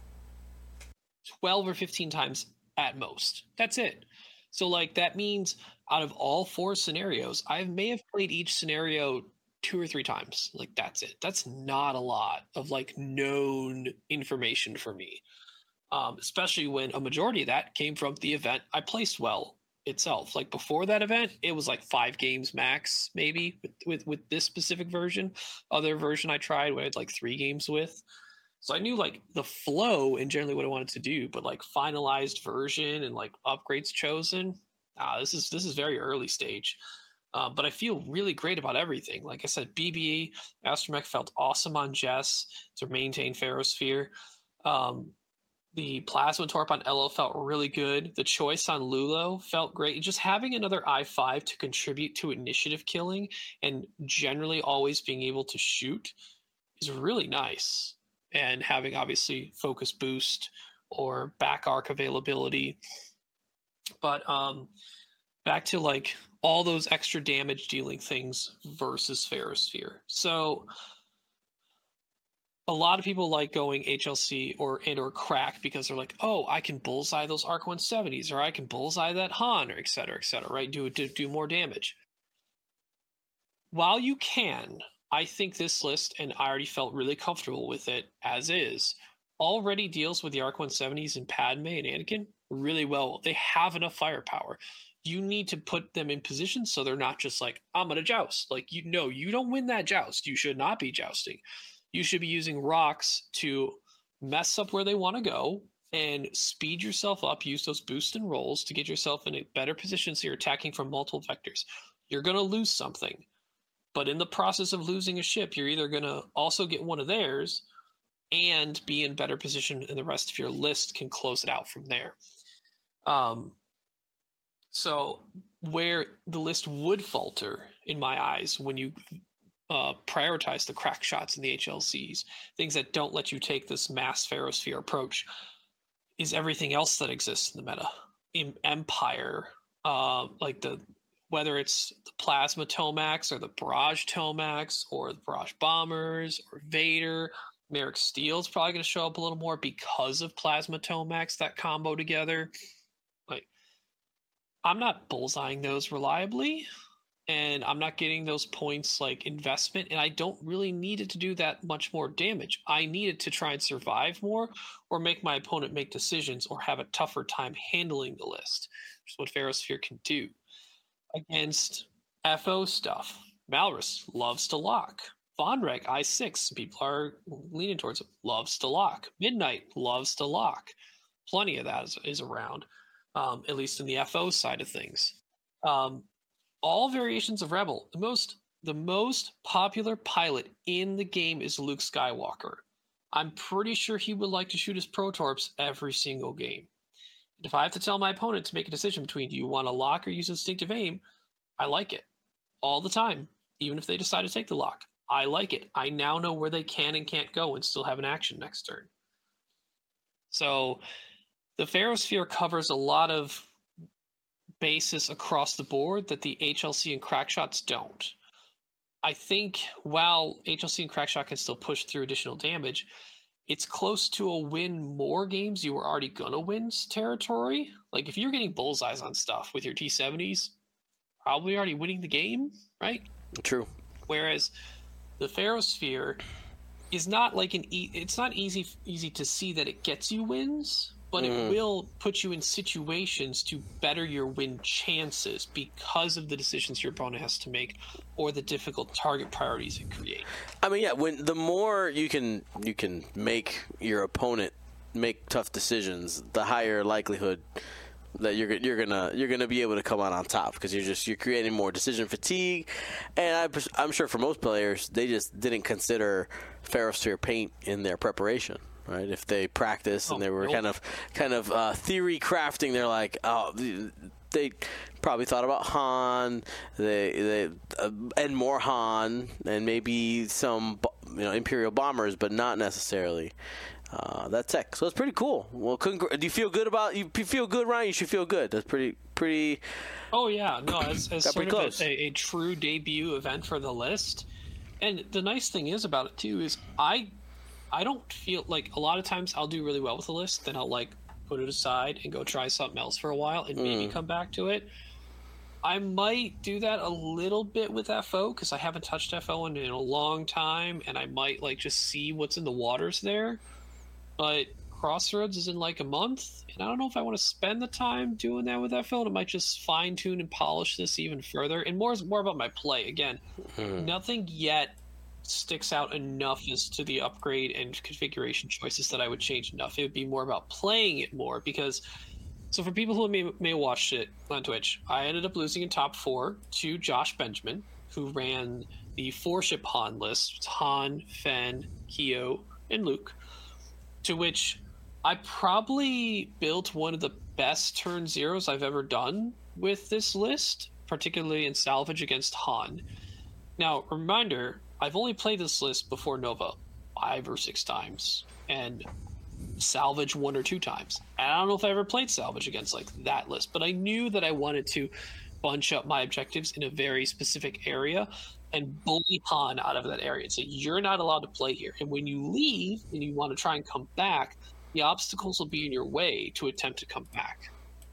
twelve or fifteen times at most. That's it. So like that means out of all four scenarios, I may have played each scenario two or three times. Like that's it. That's not a lot of like known information for me. Um, especially when a majority of that came from the event I placed well itself. Like before that event, it was like five games max, maybe with, with, with this specific version. Other version I tried, we had like three games with. So I knew like the flow and generally what I wanted to do, but like finalized version and like upgrades chosen. Ah, this is this is very early stage. Uh, but I feel really great about everything. Like I said, B B E, Astromech felt awesome on Jess to maintain Ferrosphere. Um, The Plasma Torp on Elo felt really good. The choice on Lulo felt great. Just having another I five to contribute to initiative killing and generally always being able to shoot is really nice. And having obviously focus boost or back arc availability. But um, back to like all those extra damage dealing things versus Ferrosphere. So a lot of people like going H L C or and or crack because they're like, oh, I can bullseye those Arc one seventies, or I can bullseye that Han, or et cetera, et cetera, right? Do do, do more damage. While you can, I think this list, and I already felt really comfortable with it as is, already deals with the Arc one seventies and Padme and Anakin really well. They have enough firepower. You need to put them in position so they're not just like, I'm gonna joust. Like, you know, you don't win that joust. You should not be jousting. You should be using rocks to mess up where they want to go and speed yourself up. Use those boost and rolls to get yourself in a better position so you're attacking from multiple vectors. You're going to lose something. But in the process of losing a ship, you're either going to also get one of theirs and be in better position, and the rest of your list can close it out from there. Um, so where the list would falter, in my eyes, when you Uh, prioritize the crack shots in the H L Cs, things that don't let you take this mass Ferrosphere approach, is everything else that exists in the meta. In Empire, uh, like the whether it's the Plasma Tomax or the Barrage Tomax or the Barrage Bombers or Vader, Merrick Steele's probably going to show up a little more because of Plasma Tomax, that combo together. Like, I'm not bullseyeing those reliably. And I'm not getting those points like investment, and I don't really need it to do that much more damage. I need it to try and survive more or make my opponent make decisions or have a tougher time handling the list, which is what Ferrosphere can do. Against F O stuff, Malrus loves to lock. Vonreg, I six, people are leaning towards it, loves to lock. Midnight loves to lock. Plenty of that is, is around, um, at least in the F O side of things. Um, all variations of Rebel. The most the most popular pilot in the game is Luke Skywalker. I'm pretty sure he would like to shoot his Protorps every single game. And if I have to tell my opponent to make a decision between do you want to lock or use instinctive aim, I like it all the time, even if they decide to take the lock. I like it. I now know where they can and can't go and still have an action next turn. So the Ferrosphere covers a lot of basis across the board that the H L C and Crackshots don't. I think while H L C and Crackshot can still push through additional damage, it's close to a win more games you were already gonna win territory. Like if you're getting bullseyes on stuff with your T seventies, probably already winning the game, right? True. Whereas the Ferrosphere is not like an e- it's not easy easy to see that it gets you wins, but mm. it will put you in situations to better your win chances because of the decisions your opponent has to make or the difficult target priorities it creates. I mean, yeah, when the more you can you can make your opponent make tough decisions, the higher likelihood that you're you're gonna you're gonna be able to come out on top because you're just you're creating more decision fatigue, and I, I'm sure for most players they just didn't consider Ferrosphere paint in their preparation. Right? If they practiced and they were nope. kind of kind of uh, theory crafting, they're like, oh, they probably thought about Han, they they uh, and more Han, and maybe some you know Imperial bombers, but not necessarily uh, that tech. So it's pretty cool. Well, congr- do you feel good about you feel good, Ryan? You should feel good. That's pretty pretty. Oh yeah, no, as, as sort of close. a, a true debut event for the list. And the nice thing is about it too is I. I don't feel like a lot of times I'll do really well with a list, then I'll like put it aside and go try something else for a while and maybe mm. come back to it. I might do that a little bit with F O because I haven't touched F O in, in a long time, and I might like just see what's in the waters there. But Crossroads is in like a month, and I don't know if I want to spend the time doing that with F O, and I might just fine tune and polish this even further. And more more about my play again. Mm. Nothing yet sticks out enough as to the upgrade and configuration choices that I would change enough. It would be more about playing it more because, so for people who may, may watch it on Twitch, I ended up losing in top four to Josh Benjamin, who ran the four ship Han list, Han, Fen, Keo, and Luke, to which I probably built one of the best turn zeros I've ever done with this list, particularly in salvage against Han. Now, reminder, I've only played this list before Nova five or six times, and salvage one or two times. And I don't know if I ever played salvage against like that list, but I knew that I wanted to bunch up my objectives in a very specific area and bully Han out of that area. So you're not allowed to play here. And when you leave and you want to try and come back, the obstacles will be in your way to attempt to come back.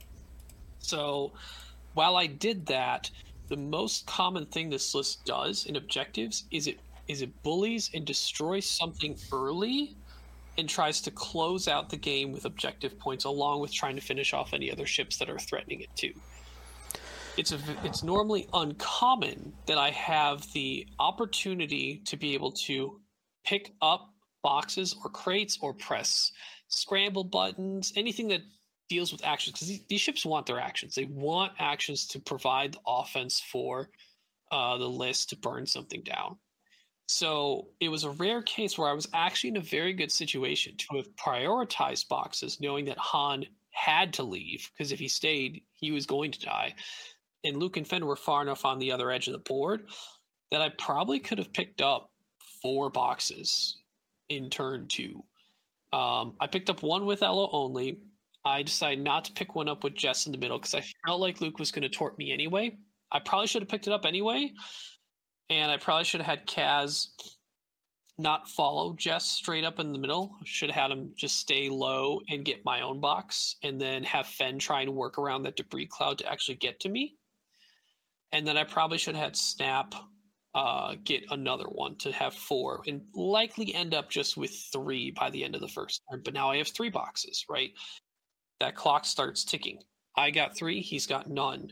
So while I did that, the most common thing this list does in objectives is it is it bullies and destroys something early and tries to close out the game with objective points along with trying to finish off any other ships that are threatening it too. It's a, it's normally uncommon that I have the opportunity to be able to pick up boxes or crates or press scramble buttons, anything that deals with actions, because these, these ships want their actions. They want actions to provide the offense for uh, the list to burn something down. So it was a rare case where I was actually in a very good situation to have prioritized boxes, knowing that Han had to leave, because if he stayed, he was going to die. And Luke and Fen were far enough on the other edge of the board that I probably could have picked up four boxes in turn two. Um, I picked up one with Elo only. I decided not to pick one up with Jess in the middle because I felt like Luke was going to tort me anyway. I probably should have picked it up anyway, and I probably should have had Kaz not follow Jess straight up in the middle. Should have had him just stay low and get my own box, and then have Fen try and work around that debris cloud to actually get to me. And then I probably should have had Snap uh, get another one to have four, and likely end up just with three by the end of the first turn. But now I have three boxes, right? That clock starts ticking. I got three, he's got none.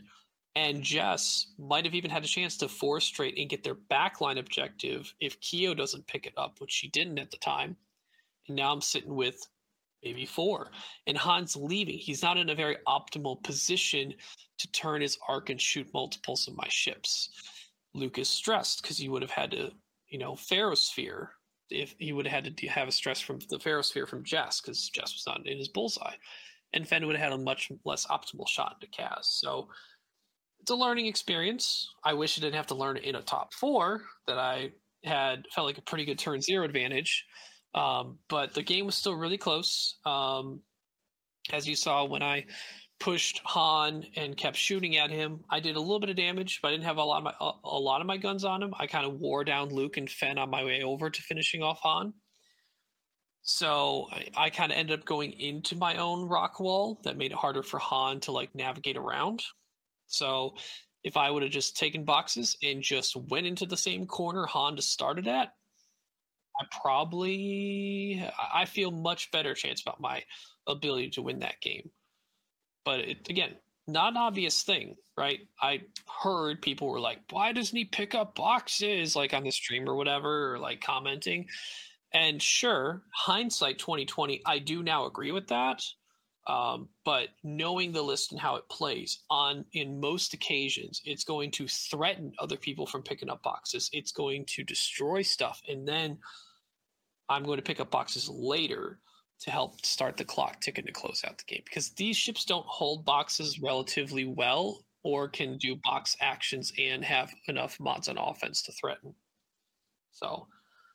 And Jess might have even had a chance to four straight and get their backline objective if Kyo doesn't pick it up, which she didn't at the time. And now I'm sitting with maybe four. And Han's leaving. He's not in a very optimal position to turn his arc and shoot multiples of my ships. Luke is stressed because he would have had to, you know, Ferrosphere. If he would have had to have a stress from the Ferrosphere from Jess because Jess was not in his bullseye. And Fenn would have had a much less optimal shot into Kaz. So it's a learning experience. I wish I didn't have to learn it in a top four, that I had felt like a pretty good turn zero advantage. Um, but the game was still really close. Um, as you saw, when I pushed Han and kept shooting at him, I did a little bit of damage, but I didn't have a lot of my a, a lot of my guns on him. I kind of wore down Luke and Fenn on my way over to finishing off Han. So I, I kind of ended up going into my own rock wall that made it harder for Han to like navigate around. So if I would have just taken boxes and just went into the same corner Han just started at, I probably I feel much better chance about my ability to win that game. But it, again, not an obvious thing, right? I heard people were like, why doesn't he pick up boxes, like on the stream or whatever, or like commenting. And sure, hindsight twenty twenty, I do now agree with that. Um, but knowing the list and how it plays on in most occasions, it's going to threaten other people from picking up boxes. It's going to destroy stuff. And then I'm going to pick up boxes later to help start the clock ticking to close out the game, because these ships don't hold boxes relatively well or can do box actions and have enough mods on offense to threaten. So,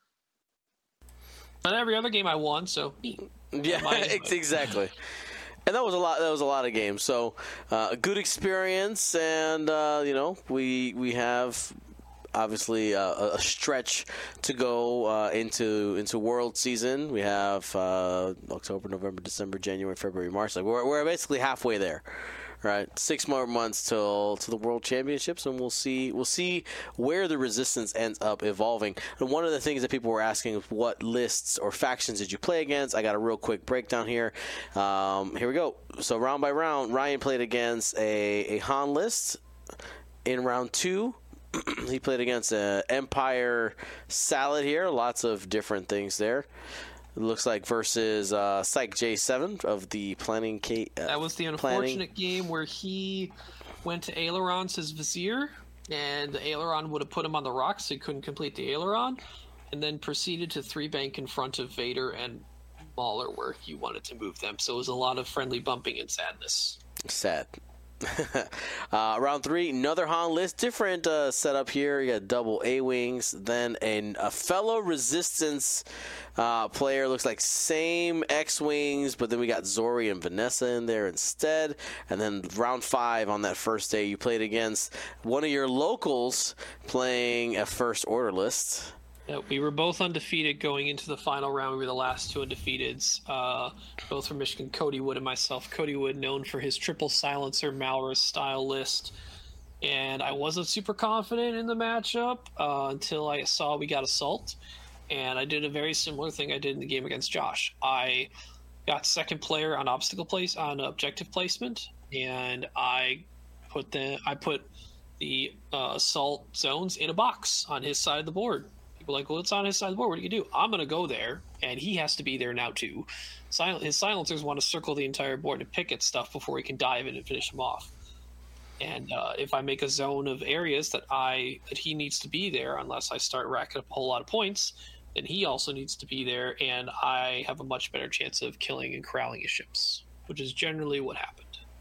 but every other game I won, so yeah, exactly. And that was a lot. That was a lot of games. So, uh, a good experience, and uh, you know, we we have. Obviously, uh, a stretch to go uh, into into World season. We have uh, October, November, December, January, February, March. Like we're we're basically halfway there, right? Six more months till to the World Championships, and we'll see we'll see where the Resistance ends up evolving. And one of the things that people were asking is, what lists or factions did you play against? I got a real quick breakdown here. Um, here we go. So round by round, Ryan played against a, a Han list in round two. He played against an Empire Salad here. Lots of different things there. It looks like versus uh, Psych J seven of the Planning K. Uh, that was the unfortunate planning. game where he went to Ailerons his Vizier, and the Aileron would have put him on the rocks, so he couldn't complete the Aileron, and then proceeded to three bank in front of Vader and Mauler where he wanted to move them. So it was a lot of friendly bumping and sadness. Sad. uh, round three, another Han list, different uh, setup here. You got double A-wings, then an, a fellow Resistance uh, player, looks like same X-wings, but then we got Zori and Vanessa in there instead. And then round five on that first day, you played against one of your locals playing a First Order list. Yeah, we were both undefeated going into the final round. We were the last two undefeateds, uh, both from Michigan, Cody Wood and myself. Cody Wood, known for his triple silencer Malrus style list. And I wasn't super confident in the matchup uh, until I saw we got Assault. And I did a very similar thing I did in the game against Josh. I got second player on obstacle place on objective placement, and I put the I put the uh, Assault zones in a box on his side of the board. Like, well, it's on his side of the board. What do you do? I'm going to go there, and he has to be there now, too. Sil- his silencers want to circle the entire board and pick at stuff before he can dive in and finish him off. And uh, if I make a zone of areas that I that he needs to be there, unless I start racking up a whole lot of points, then he also needs to be there, and I have a much better chance of killing and corralling his ships, which is generally what happened.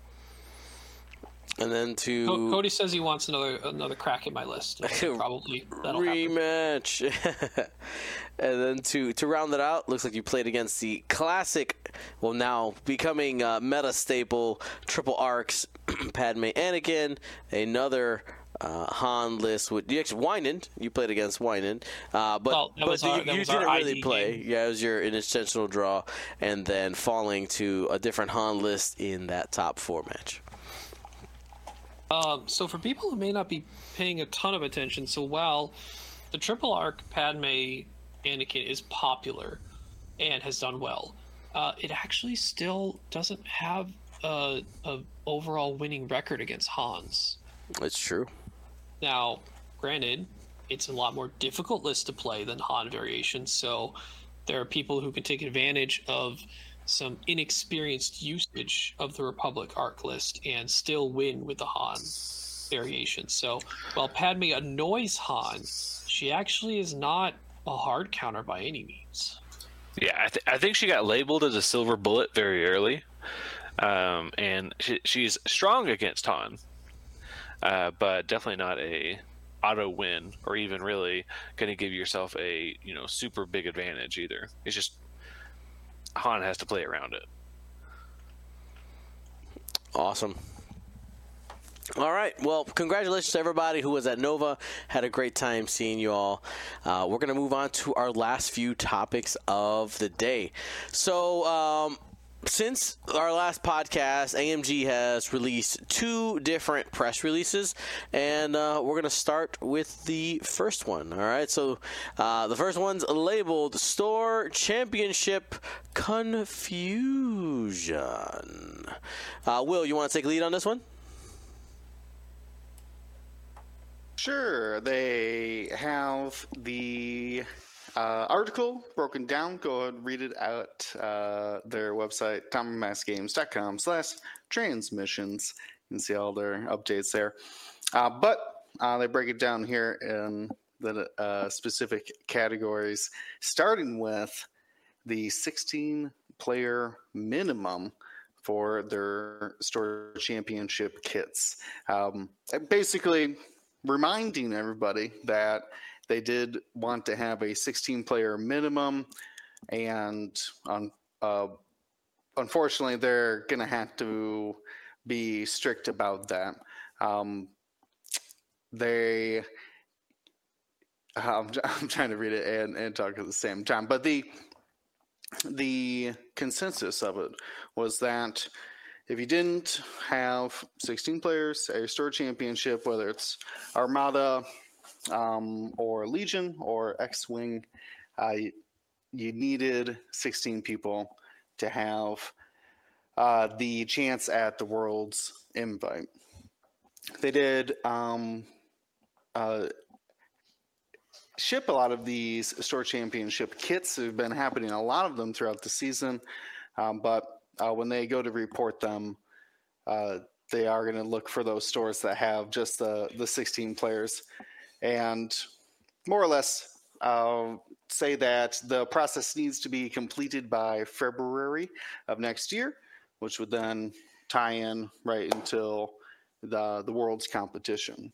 And then to Co- Cody says he wants another another crack at my list. Probably that'll rematch. And then to to round it out, looks like you played against the classic, well now becoming uh, meta staple triple arcs, Padme Anakin, another uh, Han list with you actually Winan. You played against Winan, uh, but well, but our, you, you didn't really play. Game. Yeah, it was your intentional draw, and then falling to a different Han list in that top four match. Um, so for people who may not be paying a ton of attention, so while the triple arc Padme Anakin is popular and has done well, uh, it actually still doesn't have a, a overall winning record against Hans. It's true. Now, granted, it's a lot more difficult list to play than Han Variations, so there are people who can take advantage of some inexperienced usage of the Republic arc list and still win with the Han Variations. So while Padme annoys Han, she actually is not a hard counter by any means. Yeah, I, th- I think she got labeled as a silver bullet very early, um, and she, she's strong against Han, uh, but definitely not a auto win or even really going to give yourself a you know super big advantage either. It's just Han has to play around it. Awesome. All right. Well, congratulations to everybody who was at Nova. Had a great time seeing you all. Uh, we're going to move on to our last few topics of the day. So, um, since our last podcast, A M G has released two different press releases, and uh, we're going to start with the first one. All right. So, uh, the first one's labeled Store Championship Confusion. Uh, Will, you want to take lead on this one? Sure. They have the uh, article broken down. Go ahead and read it at uh, their website, tom mass games dot com slash transmissions. You can see all their updates there. Uh, but uh, they break it down here in the uh, specific categories, starting with the sixteen-player minimum for their Store Championship kits. Um, basically, reminding everybody that they did want to have a sixteen-player minimum, and um, uh, unfortunately, they're going to have to be strict about that. Um, they, I'm, I'm trying to read it and, and talk at the same time, but the the consensus of it was that if you didn't have sixteen players at your Store Championship, whether it's Armada um, or Legion or X-Wing, uh, you, you needed sixteen people to have uh, the chance at the World's invite. They did um, uh, ship a lot of these Store Championship kits. There have been happening, a lot of them throughout the season, um, but Uh, when they go to report them, uh, they are going to look for those stores that have just the, the sixteen players, and more or less uh, say that the process needs to be completed by February of next year, which would then tie in right until the the World's competition.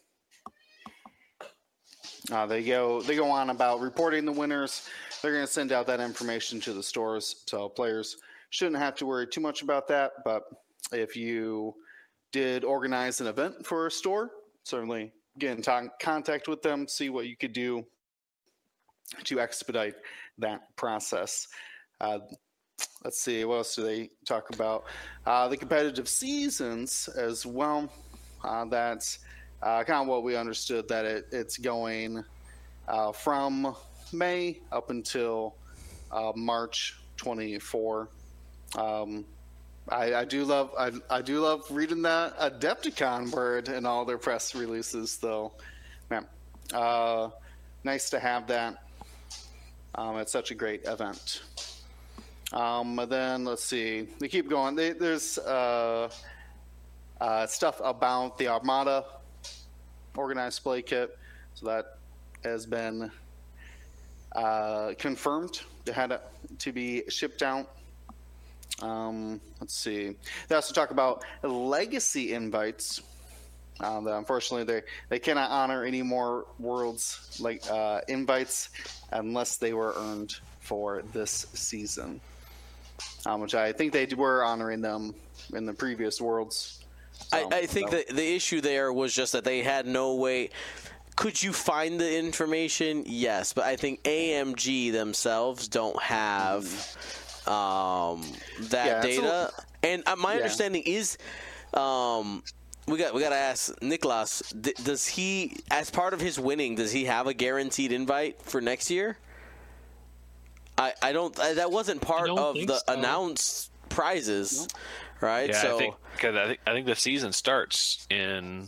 Uh, they go they go on about reporting the winners. They're going to send out that information to the stores, so players shouldn't have to worry too much about that. But if you did organize an event for a store, certainly get in t- contact with them, see what you could do to expedite that process. Uh, let's see, what else do they talk about? Uh, the competitive seasons as well. Uh, that's uh, kind of what we understood, that it, it's going uh, from May up until uh, March twenty-fourth. Um, I, I do love I, I do love reading that Adepticon word in all their press releases, though. Man, uh, nice to have that. Um, it's such a greght event. Um, and then let's see, they keep going. They, there's uh, uh, stuff about the Armada organized play kit, so that has been uh, confirmed. They had to be shipped out. Um, let's see. They also talk about legacy invites. Uh, that unfortunately, they, they cannot honor any more Worlds like uh, invites unless they were earned for this season. Um, which I think they were honoring them in the previous Worlds. So, I, I think so. that the issue there was just that they had no way. Could you find the information? Yes, but I think A M G themselves don't have um, that Yeah, data. a, and uh, my yeah. understanding is, um, we got we got to ask Nicholas. D- does he, as part of his winning, does he have a guaranteed invite for next year? I I don't. Uh, that wasn't part don't of think the so. announced prizes, right? Yeah, so I think, cause I think I think the season starts in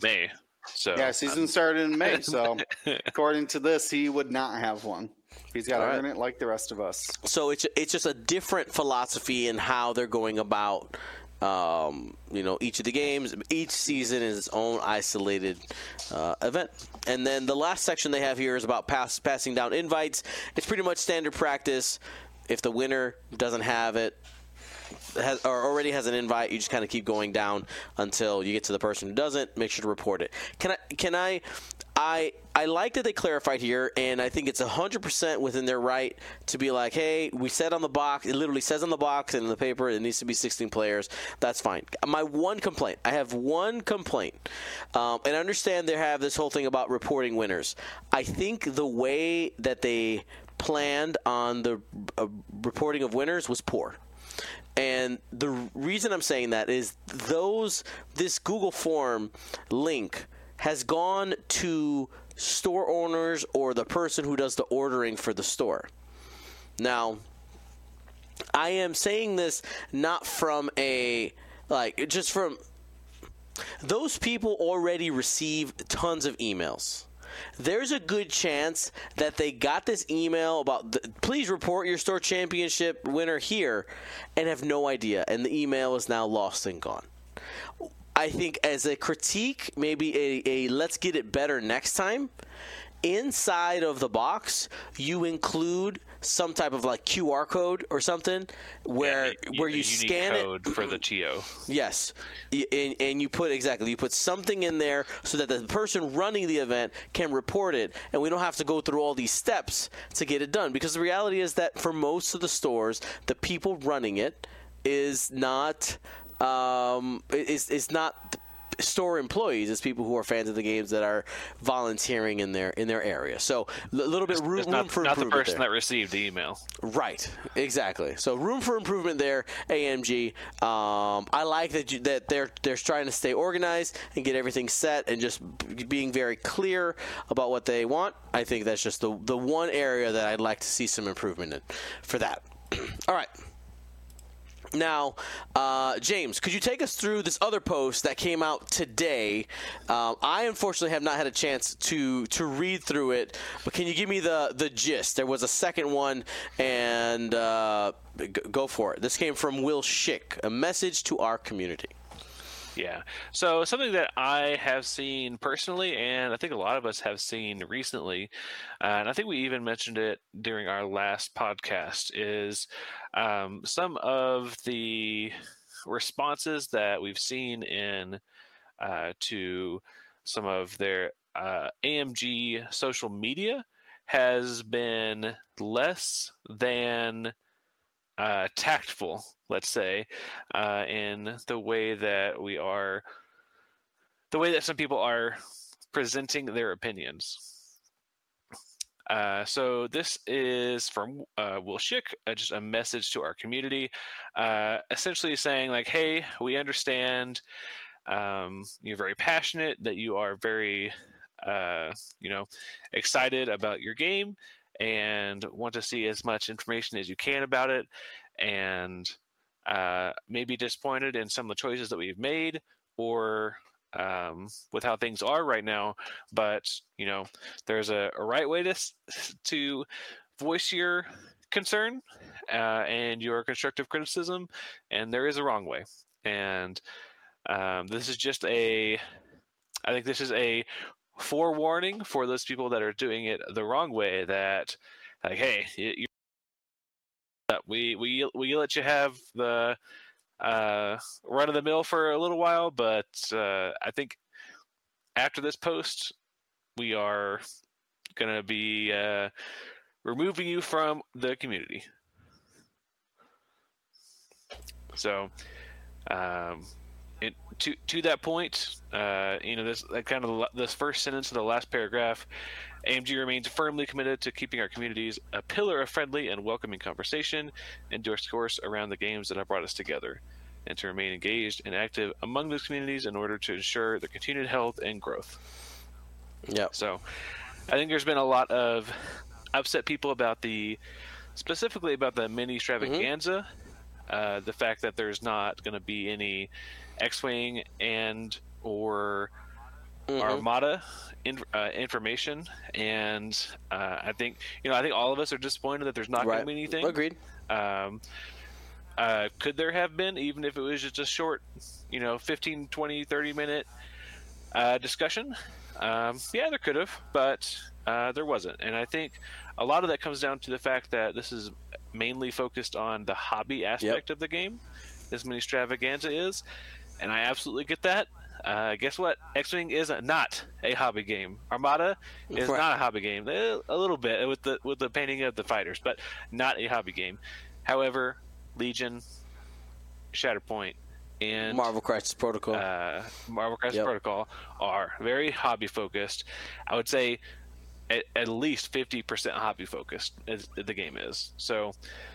May. So Yeah, season um, started in May, so according to this, he would not have one. He's got to All right. earn it like the rest of us. So it's it's just a different philosophy in how they're going about, um, you know, each of the games. Each season is its own isolated uh, event. And then the last section they have here is about pass, passing down invites. It's pretty much standard practice. If the winner doesn't have it, has, or already has an invite, you just kind of keep going down until you get to the person who doesn't. Make sure to report it. Can I? Can I? I I like that they clarified here, and I think it's one hundred percent within their right to be like, hey, we said on the box, it literally says on the box and in the paper it needs to be sixteen players. That's fine. My one complaint, I have one complaint, um, and I understand they have this whole thing about reporting winners. I think the way that they planned on the uh, reporting of winners was poor. And the reason I'm saying that is those this Google form link has gone to store owners or the person who does the ordering for the store. Now, I am saying this not from a, like, just from, those people already receive tons of emails. There's a good chance that they got this email about, the, please report your store championship winner here, and have no idea, and the email is now lost and gone. I think as a critique, maybe a, a let's get it better next time, inside of the box, you include some type of like Q R code or something where yeah, where you scan code it for the T O. Yes, and, and you put exactly you put something in there so that the person running the event can report it, and we don't have to go through all these steps to get it done. Because the reality is that for most of the stores, the people running it is not um, is is not store employees. It's people who are fans of the games that are volunteering in their in their area. So a little bit room, it's room not, for not improvement the person there. that received the email. Right, exactly. So room for improvement there, A M G. Um, I like that you, that they're they're trying to stay organized and get everything set and just b- being very clear about what they want. I think that's just the the one area that I'd like to see some improvement in for that. All right. Now, uh, James, could you take us through this other post that came out today? Um, I unfortunately have not had a chance to to read through it, but can you give me the, the gist? There was a second one, and uh, g- go for it. This came from Will Schick, a message to our community. Yeah. So something that I have seen personally, and I think a lot of us have seen recently, uh, and I think we even mentioned it during our last podcast, is um, some of the responses that we've seen in uh, to some of their uh, A M G social media has been less than uh, tactful, let's say, uh, in the way that we are, the way that some people are presenting their opinions. Uh, so this is from uh, Will Schick, uh, just a message to our community, uh, essentially saying like, hey, we understand um, you're very passionate, that you are very, uh, you know, excited about your game, and want to see as much information as you can about it, and uh, maybe disappointed in some of the choices that we've made, or um, with how things are right now. But, you know, there's a, a right way to, to voice your concern uh, and your constructive criticism, and there is a wrong way. And um, this is just a, I think this is a forewarning for those people that are doing it the wrong way, that like, hey, you, we we we let you have the uh, run of the mill for a little while, but uh, I think after this post, we are gonna be uh, removing you from the community. So, um, it, to to that point, uh, you know, this like kind of the, this first sentence of the last paragraph, A M G remains firmly committed to keeping our communities a pillar of friendly and welcoming conversation and discourse around the games that have brought us together, and to remain engaged and active among those communities in order to ensure their continued health and growth. Yeah. So, I think there's been a lot of upset people about the, specifically about the mini extravaganza, mm-hmm. uh, the fact that there's not going to be any X-Wing and or mm-hmm. Armada in, uh, information, and uh, I think you know I think all of us are disappointed that there's not Right. going to be anything. Agreed. Um, uh, could there have been, even if it was just a short, you know, fifteen, twenty, thirty minute uh, discussion? Um, yeah, there could have, but uh, there wasn't. And I think a lot of that comes down to the fact that this is mainly focused on the hobby aspect Yep. of the game. This mini extravaganza is, and I absolutely get that. Uh, guess what? X-Wing is not a hobby game. Armada is Right. not a hobby game. Eh, A little bit with the with the painting of the fighters, but not a hobby game. However, Legion, Shatterpoint, and Marvel Crisis Protocol. uh, Marvel Crisis Yep. Protocol are very hobby focused. I would say at, at least fifty percent hobby focused is, the game is. So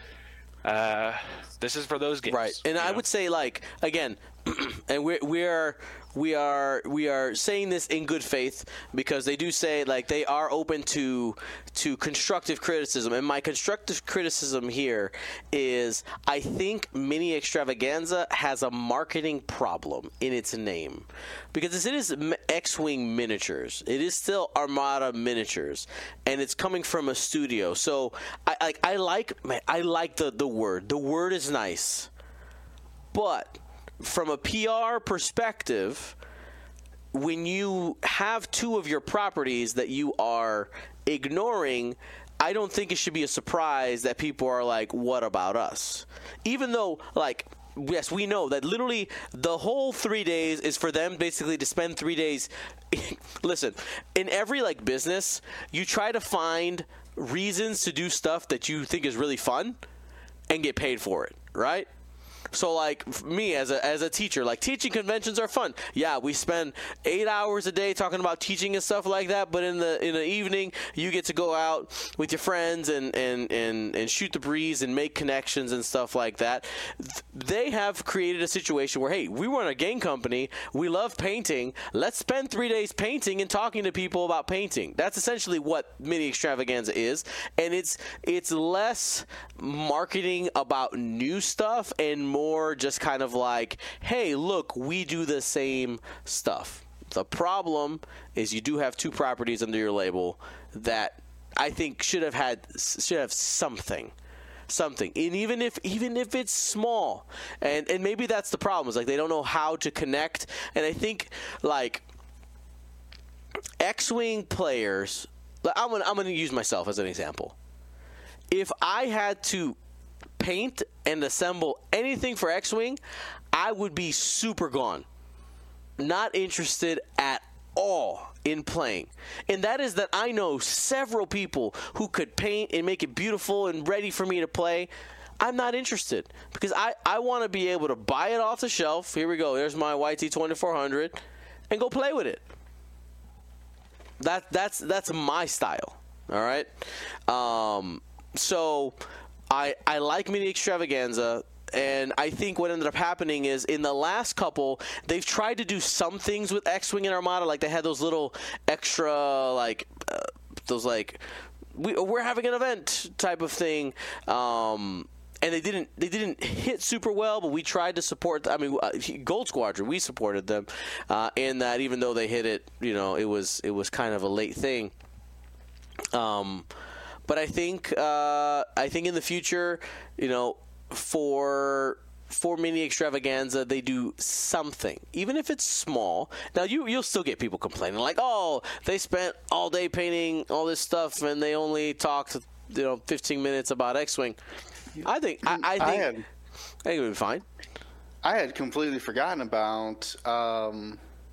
uh, this is for those games, Right, and you I know? would say, like, again, and we're we are we are we are saying this in good faith because they do say, like, they are open to to constructive criticism, and my constructive criticism here is I think Mini Extravaganza has a marketing problem in its name because it is M- X-Wing miniatures. It is still Armada miniatures, and it's coming from a studio. So I like I like man, I like the the word. The word is nice. But from a P R perspective, when you have two of your properties that you are ignoring, I don't think it should be a surprise that people are like, what about us? Even though, like, yes, we know that literally the whole three days is for them basically to spend three days. Listen, in every, like, business, you try to find reasons to do stuff that you think is really fun and get paid for it, right? So, like, f- me as a as a teacher, like, teaching conventions are fun. Yeah, we spend eight hours a day talking about teaching and stuff like that. But in the in the evening, you get to go out with your friends and and, and, and shoot the breeze and make connections and stuff like that. Th- They have created a situation where, hey, we run a game company. We love painting. Let's spend three days painting and talking to people about painting. That's essentially what Mini Extravaganza is, and it's it's less marketing about new stuff and more just kind of like, hey, look, we do the same stuff. The problem is you do have two properties under your label that I think should have had should have something. Something, and even if even if it's small, and and maybe that's the problem, is like they don't know how to connect. And I think, like, X-Wing players, like, I'm gonna I'm gonna use myself as an example. If I had to paint and assemble anything for X-Wing, I would be super gone. Not interested at all in playing. And that is that I know several people who could paint and make it beautiful and ready for me to play. I'm not interested because I, I want to be able to buy it off the shelf. Here we go. There's my Y T twenty-four hundred and go play with it. That that's that's my style. All right. Um, so I I like Mini Extravaganza. And I think what ended up happening is in the last couple, they've tried to do some things with X-Wing and Armada. Like they had those little extra, like, uh, those, like, we, we're having an event type of thing. Um, and they didn't they didn't hit super well, but we tried to support. I mean, uh, Gold Squadron, we supported them uh, in that. Even though they hit it, you know, it was it was kind of a late thing. Um, but I think uh, I think in the future, you know, for for Mini Extravaganza, they do something, even if it's small. Now you you'll still get people complaining like, oh, they spent all day painting all this stuff and they only talked, you know, fifteen minutes about X-Wing. I think I, I think I had, I think it would be fine. I had completely forgotten about um,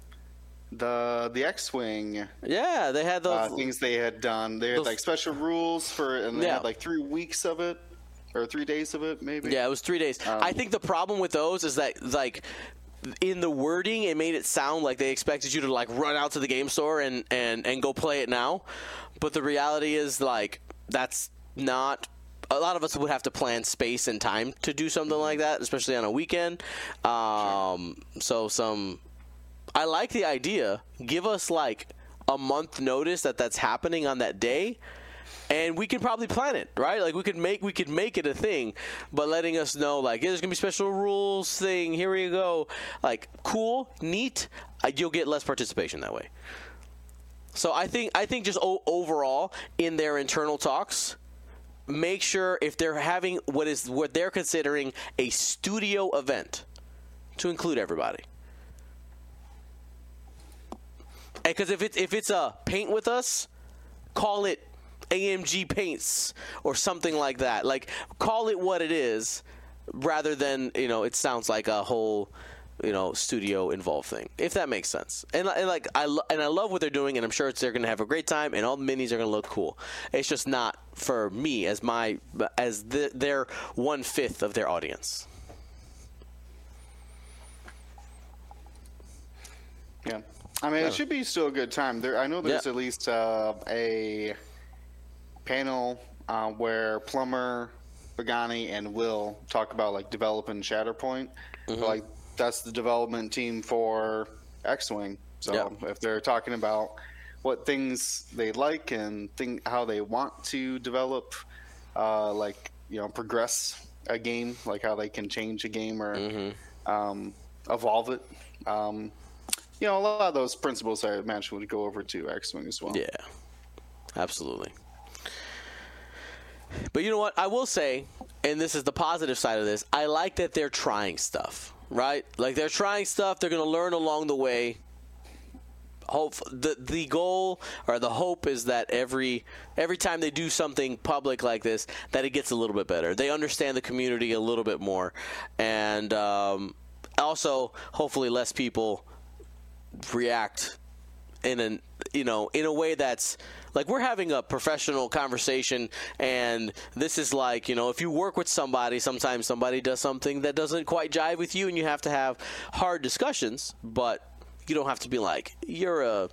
the the X-Wing Yeah, they had those uh, things they had done. They had those- like special rules for, and they Yeah. had like three weeks of it, or three days of it, maybe. Yeah, it was three days. Um, I think the problem with those is that, like, in the wording, it made it sound like they expected you to, like, run out to the game store and, and, and go play it now. But the reality is, like, that's not... A lot of us would have to plan space and time to do something like that, especially on a weekend. Um, so some... I like the idea. Give us, like, a month notice that that's happening on that day. and we could probably plan it, right? Like we could make we could make it a thing, but letting us know like yeah, there's gonna be special rules thing. Here we go. Like cool, neat. Uh, you'll get less participation that way. So I think I think just o- overall in their internal talks, make sure if they're having what is what they're considering a studio event, to include everybody. Because if it's if it's a paint with us, call it A M G Paints or something like that. Like call it what it is, rather than you know it sounds like a whole you know studio involved thing. If that makes sense. And, and like I lo- and I love what they're doing, and I'm sure it's, they're gonna have a great time, and all the minis are gonna look cool. It's just not for me as my as the, their one fifth of their audience. Yeah. I mean, it should be still a good time. There, I know there's Yeah. at least uh, a panel uh, where Plumber, Pagani, and Will talk about like developing Shatterpoint. Mm-hmm. Like that's the development team for X-Wing. So Yeah. if they're talking about what things they like and think how they want to develop, uh, like you know, progress a game, like how they can change a game or Mm-hmm. um, evolve it. Um, You know, a lot of those principles I imagine would go over to X-Wing as well. Yeah, absolutely. But you know what? I will say, and this is the positive side of this, I like that they're trying stuff, right? Like they're trying stuff. They're going to learn along the way. Hope the the goal or the hope is that every every time they do something public like this, that it gets a little bit better. They understand the community a little bit more, and um, also hopefully less people react in an you know in a way that's like we're having a professional conversation, and this is like you know if you work with somebody, sometimes somebody does something that doesn't quite jive with you, and you have to have hard discussions, but you don't have to be like you're a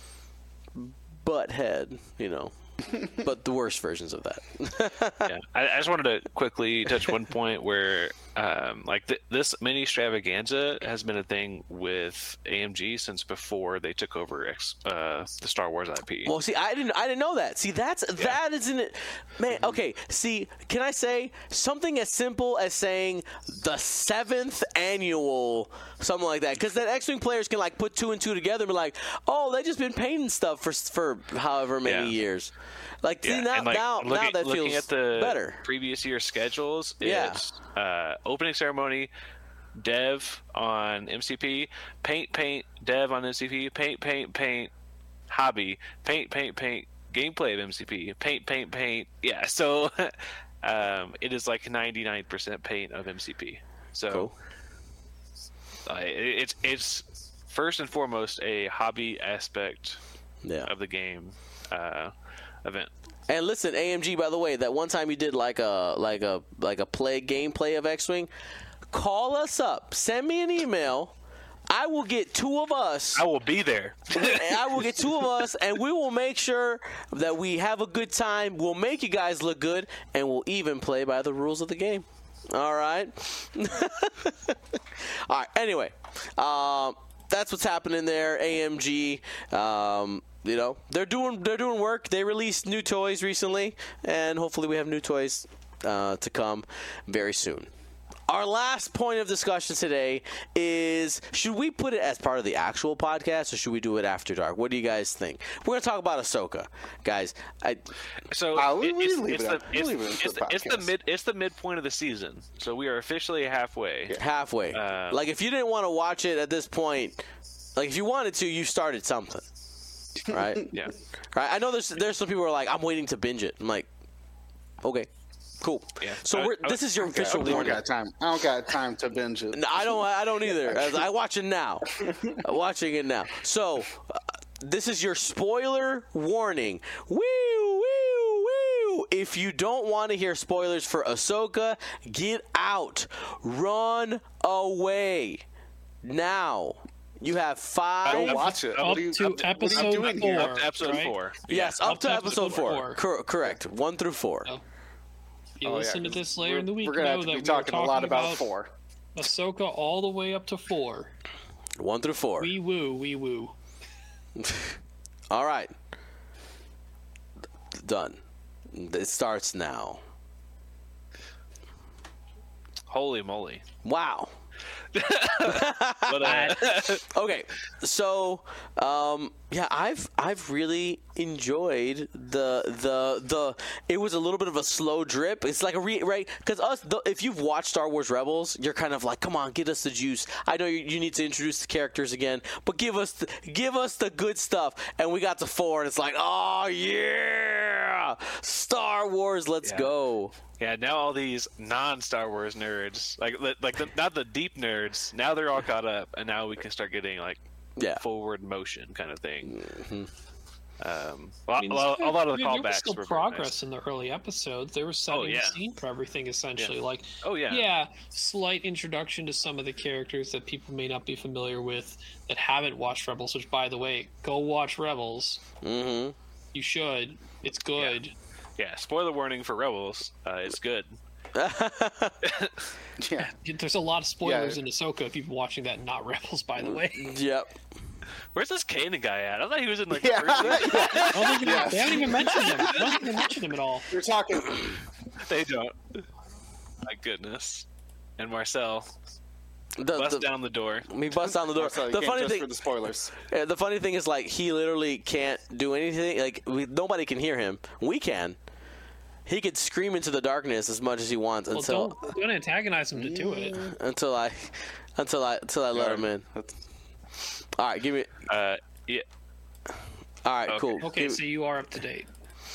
butthead, you know. But the worst versions of that. Yeah, I, I just wanted to quickly touch one point where, um, like th- this mini extravaganza has been a thing with A M G since before they took over X, uh, the Star Wars I P. Well, see, I didn't, I didn't know that. See, that's that isn't it, man. Okay, see, can I say something as simple as saying the seventh annual, something like that? Because then X-Wing players can like put two and two together and be like, oh, they just been painting stuff for for however many Yeah. years. Like, see, Yeah, now, and, like, now, looking, now that looking feels at the better. previous year schedules, Yeah. it's uh, opening ceremony, dev on M C P, paint, paint, dev on M C P, paint, paint, paint, hobby, paint, paint, paint, gameplay of M C P, paint, paint, paint. Yeah, so um, it is like ninety-nine percent paint of M C P. So Cool. uh, it, it's it's first and foremost a hobby aspect Yeah. of the game uh, event. And listen, A M G, by the way, that one time you did like a like a like a play gameplay of X-Wing, call us up, send me an email. I will get two of us. I will be there. I will get two of us, and we will make sure that we have a good time. We'll make you guys look good, and we'll even play by the rules of the game. All right. All right. Anyway, um, that's what's happening there. A M G. Um, You know, they're doing they're doing work. They released new toys recently, and hopefully we have new toys uh, to come very soon. Our last point of discussion today is, should we put it as part of the actual podcast, or should we do it after dark? What do you guys think? We're going to talk about Ahsoka, guys. I, So Uh, we- it- we it's, leave it's it the, up- we it's, leave it up to it's, the the, it's the podcast. mid it's the midpoint of the season. So we are officially halfway. halfway. Um, like, if you didn't want to watch it at this point, like, if you wanted to, you started something. Right? Yeah. Right? I know there's there's some people who are like, I'm waiting to binge it. I'm like, okay, cool. Yeah. So I- we're, I- this is your Okay, official I don't warning. got time. I don't got time to binge it. No, I don't. I don't either. I watch it now. I'm watching it now. So, uh, this is your spoiler warning. Woo, woo, woo! If you don't want to hear spoilers for Ahsoka, get out, run away now. You have five. Don't watch it. Up What are you- to what are you episode doing four. here? Up to episode right? four. Yes, up, to, episode, four. Cor- correct. One through four. Oh. If you Oh, yeah, listen to 'cause this later we're, in the week, we're gonna know have to that be we were talking a lot talking about, about four. Ahsoka all the way up to four. One through four. Wee woo, wee woo. All right. Done. It starts now. Holy moly! Wow. But, uh, Okay, so um, yeah, I've I've really enjoyed the the the. It was a little bit of a slow drip. It's like a re, right because us. The, if you've watched Star Wars Rebels, you're kind of like, come on, get us the juice. I know you, you need to introduce the characters again, but give us the, give us the good stuff. And we got to four, and it's like, oh yeah, Star Wars, let's Yeah. go. Yeah, now all these non-Star Wars nerds, like like the, not the deep nerds, now they're all caught up, and now we can start getting like Yeah. forward motion kind of thing. Mm-hmm. Um, a, lot, I mean, a lot- a lot of the there- there was callbacks still were very progress nice. in the early episodes. They were setting yeah. the scene for everything essentially. Like, Oh yeah, yeah, slight introduction to some of the characters that people may not be familiar with that haven't watched Rebels. Which, by the way, go watch Rebels. Mm-hmm. You should. It's good. yeah. Spoiler warning for Rebels. Uh, it's good. Yeah. There's a lot of spoilers Yeah. in Ahsoka if you've been watching that, not Rebels, by the way. Yep. Where's this Kanan guy at? I thought he was in like Yeah. the first I don't think Yes. They haven't even mentioned him. They don't even mention him at all. You're talking. They don't. My goodness. And Marcel The, bust the, down the door. we bust down the door. So you the can't funny just thing, for the spoilers. uh, the funny thing is, like, he literally can't do anything. Like, we, nobody can hear him. We can. He could scream into the darkness as much as he wants Well, until don't, don't antagonize him to do it. until I until I until I let him in. All right, give me. Uh, yeah. All right, Okay. cool. Okay, Give- so you are up to date.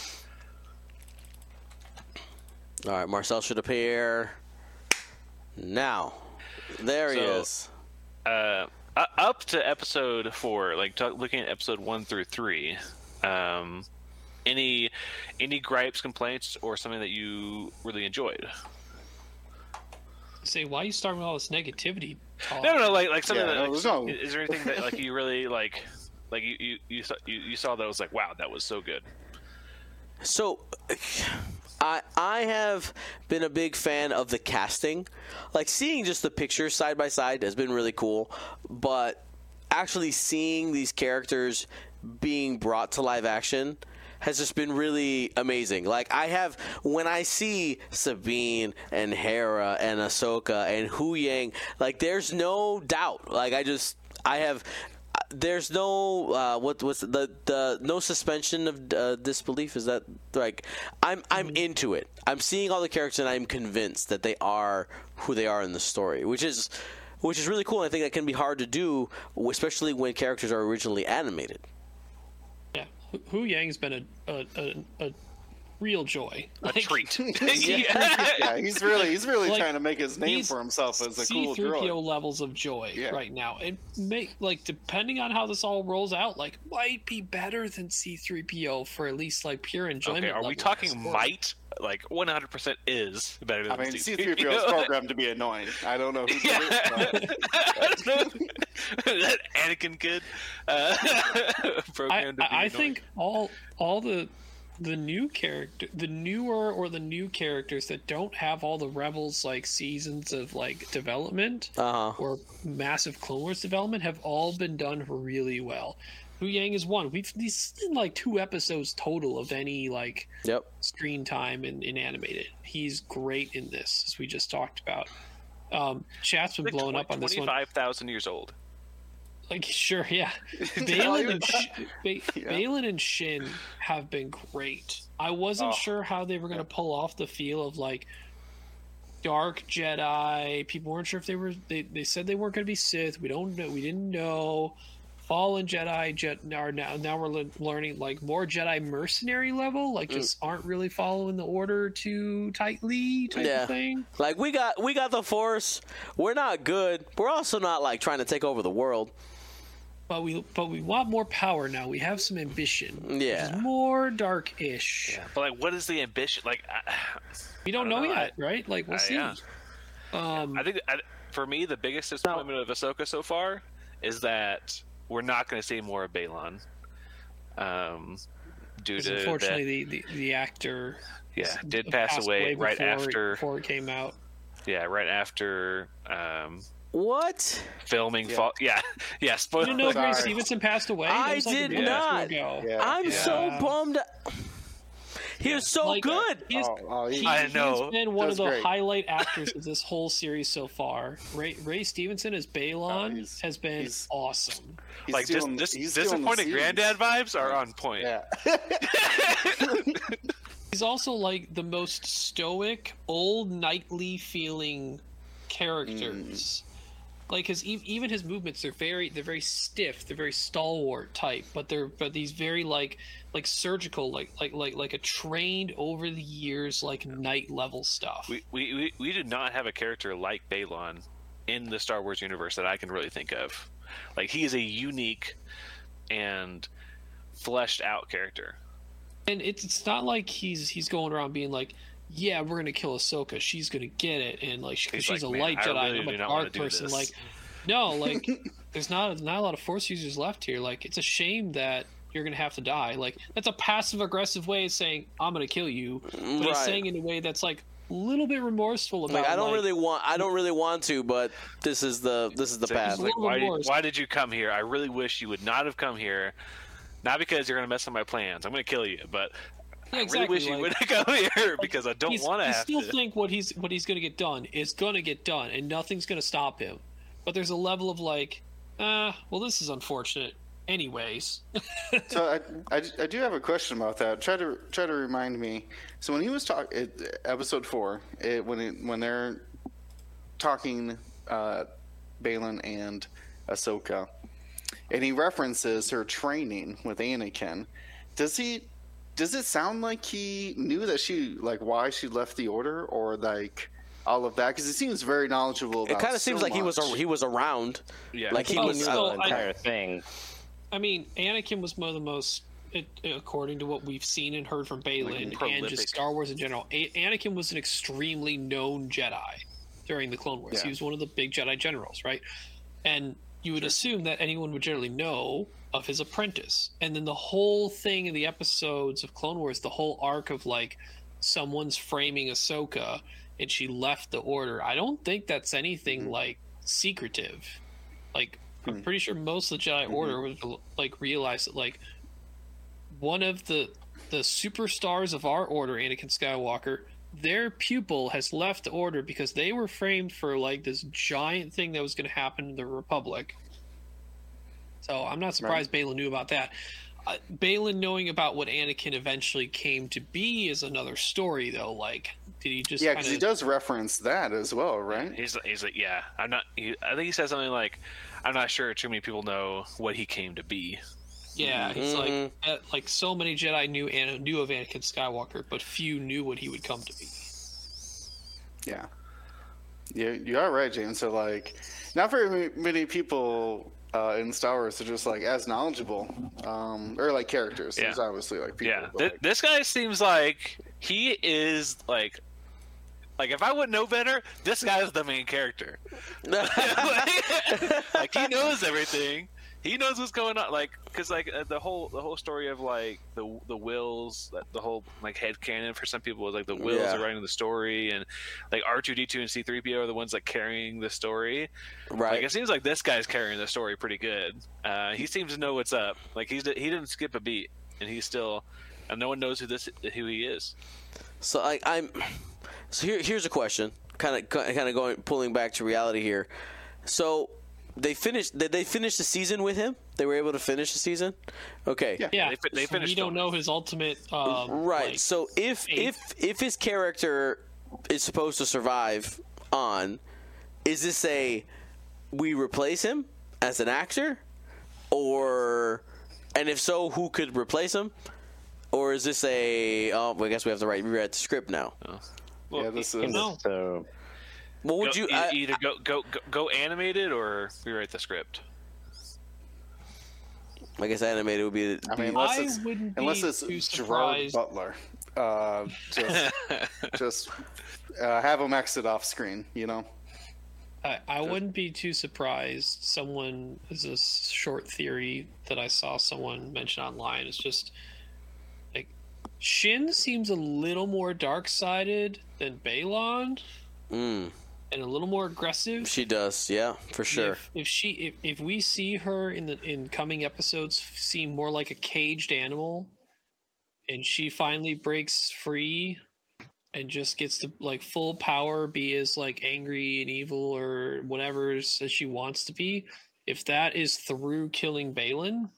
all right, Marcel should appear now. There he So- is. Uh, u- up to episode four, like talk, looking at episode one through three, um, any any gripes, complaints, or something that you really enjoyed? Say, why are you starting with all this negativity talk? No, no, no, like like something Yeah, that, no, like, there's no- is there anything that like you really like, like you you you saw, you, you saw that was like, wow, that was so good. So, I I have been a big fan of the casting. Like, seeing just the pictures side by side has been really cool, but actually seeing these characters being brought to live action has just been really amazing. Like, I have, when I see Sabine and Hera and Ahsoka and Hu Yang, like, there's no doubt. Like, I just, I have, there's no uh, what what's the the no suspension of uh, disbelief. Is that like I'm I'm into it. I'm seeing all the characters and I'm convinced that they are who they are in the story, which is which is really cool. And I think that can be hard to do, especially when characters are originally animated. Yeah, Hu- Hu Yang's been a a, a, a real joy. A Like, treat. Yeah, he's really he's really Like, trying to make his name he's for himself as a cool C three P O droid. levels of joy Yeah. right now. It may like depending on how this all rolls out, like might be better than C three P O for at least like pure enjoyment. Okay, are we level. talking might? Like one hundred percent is better than I mean, C C three three P O is programmed to be annoying. I don't know who did it, but that Anakin kid uh, I, programmed to be I, I annoying. think all all the the new character, the newer or the new characters that don't have all the Rebels like seasons of like development Uh huh. or massive Clone Wars development have all been done really well. Hu Yang is one. We've these seen like two episodes total of any like Yep. screen time in, in animated. He's great in this, as we just talked about. Um, chat's been Like blowing up on this one. twenty-five thousand years old. Like, sure, yeah. Tell Balin you and, Sh- ba- Yeah. Balin and Shin have been great. I wasn't Oh. sure how they were going to pull off the feel of like dark Jedi. People weren't sure if they were. They, they said they weren't going to be Sith. We don't know. We didn't know. Fallen Jedi Jet are now now we're le- learning like more Jedi mercenary level, like just aren't really following the order too tightly type Yeah. of thing. Like, we got we got the Force. We're not good. We're also not like trying to take over the world. But we but we want more power now. We have some ambition. which Yeah. is more dark-ish. But like, what is the ambition? Like, I, We don't I know, don't know. yet, right? Like we'll I- see. yeah. Um, I think I, for me the biggest disappointment of Ahsoka so far is that we're not going to see more of Balon. Um, due because to unfortunately, that, the, the, the actor yeah, did pass passed away right before, after. before it came out. Yeah, right after um, What? filming. Yeah. Fall, yeah, yeah. You Spoiler. didn't know Grace Sorry. Stevenson passed away? That I was like a did month or two not. ago. Yeah. I'm so Yeah. bummed. He was so Like, good. He's, Oh, oh, he- he, I know. He's been one That's of the great. highlight actors of this whole series so far. Ray, Ray Stevenson as Balon Oh, he's- has been he's- awesome. He's Like stealing- dis- he's dis- stealing the disappointed series. granddad vibes are on point. Yeah. He's also like the most stoic, old knightly feeling characters. Like his e- even his movements, they're very they're very stiff, they're very stalwart type, but they're but these very like like surgical, like like like like a trained over the years like knight level stuff. We, we, we, we did not have a character like Balon in the Star Wars universe that I can really think of. Like, he is a unique and fleshed out character. And it's it's not like he's he's going around being like, yeah, we're gonna kill Ahsoka, she's gonna get it, and like because He's she's like, a "Man, light I Jedi, really I'm do a not wanna dark do person. this." Like, no, like there's not not a lot of Force users left here. Like, it's a shame that you're gonna have to die. Like, that's a passive aggressive way of saying I'm gonna kill you, but he's Right. saying it in a way that's like a little bit remorseful about. Like, I don't like, really want. I don't really want to, but this is the this is the So path. he's like, little why did, remorse. why did you come here? I really wish you would not have come here. Not because you're going to mess up my plans. I'm going to kill you, but Yeah, I exactly. really wish you like- wouldn't come here because I don't he's- want to he have still to. think what he's what he's going to get done is going to get done, and nothing's going to stop him. But there's a level of like, ah, well, this is unfortunate. Anyways, So I, I, I do have a question about that. Try to try to remind me. So when he was talking, episode four, it, when it, when they're talking, uh, Balin and Ahsoka, and he references her training with Anakin. Does he? Does it sound like he knew that she like why she left the Order or like all of that? Because he seems very knowledgeable about. It kind of seems so like he was much. a, he was around. Yeah. Like he Oh, was. so uh, the I- entire thing. I mean, Anakin was one of the most, it, according to what we've seen and heard from Balin and prolific. just Star Wars in general, A- Anakin was an extremely known Jedi during the Clone Wars. Yeah. He was one of the big Jedi generals, right? And you would assume that anyone would generally know of his apprentice. And then the whole thing in the episodes of Clone Wars, the whole arc of like someone's framing Ahsoka and she left the Order, I don't think that's anything like secretive. Like, I'm pretty sure most of the Jedi Order would like realize that like one of the the superstars of our order, Anakin Skywalker, their pupil has left the Order because they were framed for like this giant thing that was going to happen in the Republic. So I'm not surprised Balin knew about that. Uh, Balin knowing about what Anakin eventually came to be is another story, though. Like, did he just Yeah, kind because he does reference that as well, right? He's he's like, yeah, I'm not. He, I think he said something like, "I'm not sure too many people know what he came to be." Yeah, he's Mhm. like uh, like so many Jedi knew An- knew of Anakin Skywalker, but few knew what he would come to be. Yeah. Yeah, you are right, James. So, like, not very many people uh, in Star Wars are just, like, as knowledgeable. Um, or, like, characters. Yeah. There's obviously, like, people. Yeah, but, Th- like- this guy seems like he is like, like if I would know better, this guy is the main character. like, like, he knows everything. He knows what's going on. Like, because like uh, the whole the whole story of like the the wills, the whole like head canon for some people is like the wills Yeah. are writing the story, and like R two D two and C three P O are the ones like carrying the story. Like, right. it seems like this guy's carrying the story pretty good. Uh, he seems to know what's up. Like he's he didn't skip a beat, and he's still, and no one knows who this who he is. So like I'm. So here here's a question. Kind of kind of going pulling back to reality here. So. They finished. Did they finish the season with him? They were able to finish the season. Okay. Yeah. Yeah, They fi- they so finished we don't filming. know his ultimate. Um, Right. like- so if fate. if if his character is supposed to survive on, is this a we replace him as an actor, or and if so, who could replace him, or is this a oh I guess we have to write rewrite the script now. Well, yeah, this e- is. No. So What would go- you? e- I, either go, go go go animated or rewrite the script? I guess animated would be. I mean, be- unless I it's, wouldn't be unless it's too Gerard surprised. Butler. Uh, just just uh, have him exit off screen, you know? I, I wouldn't be too surprised. Someone is a short theory that I saw someone mention online. It's just like Shin seems a little more dark-sided than Balon, mm, and a little more aggressive. she does. Yeah, for sure. If, if she, if, if we see her in the in coming episodes seem more like a caged animal, and she finally breaks free and just gets to like full power, be as like angry and evil or whatever as she wants to be, if that is through killing Balin,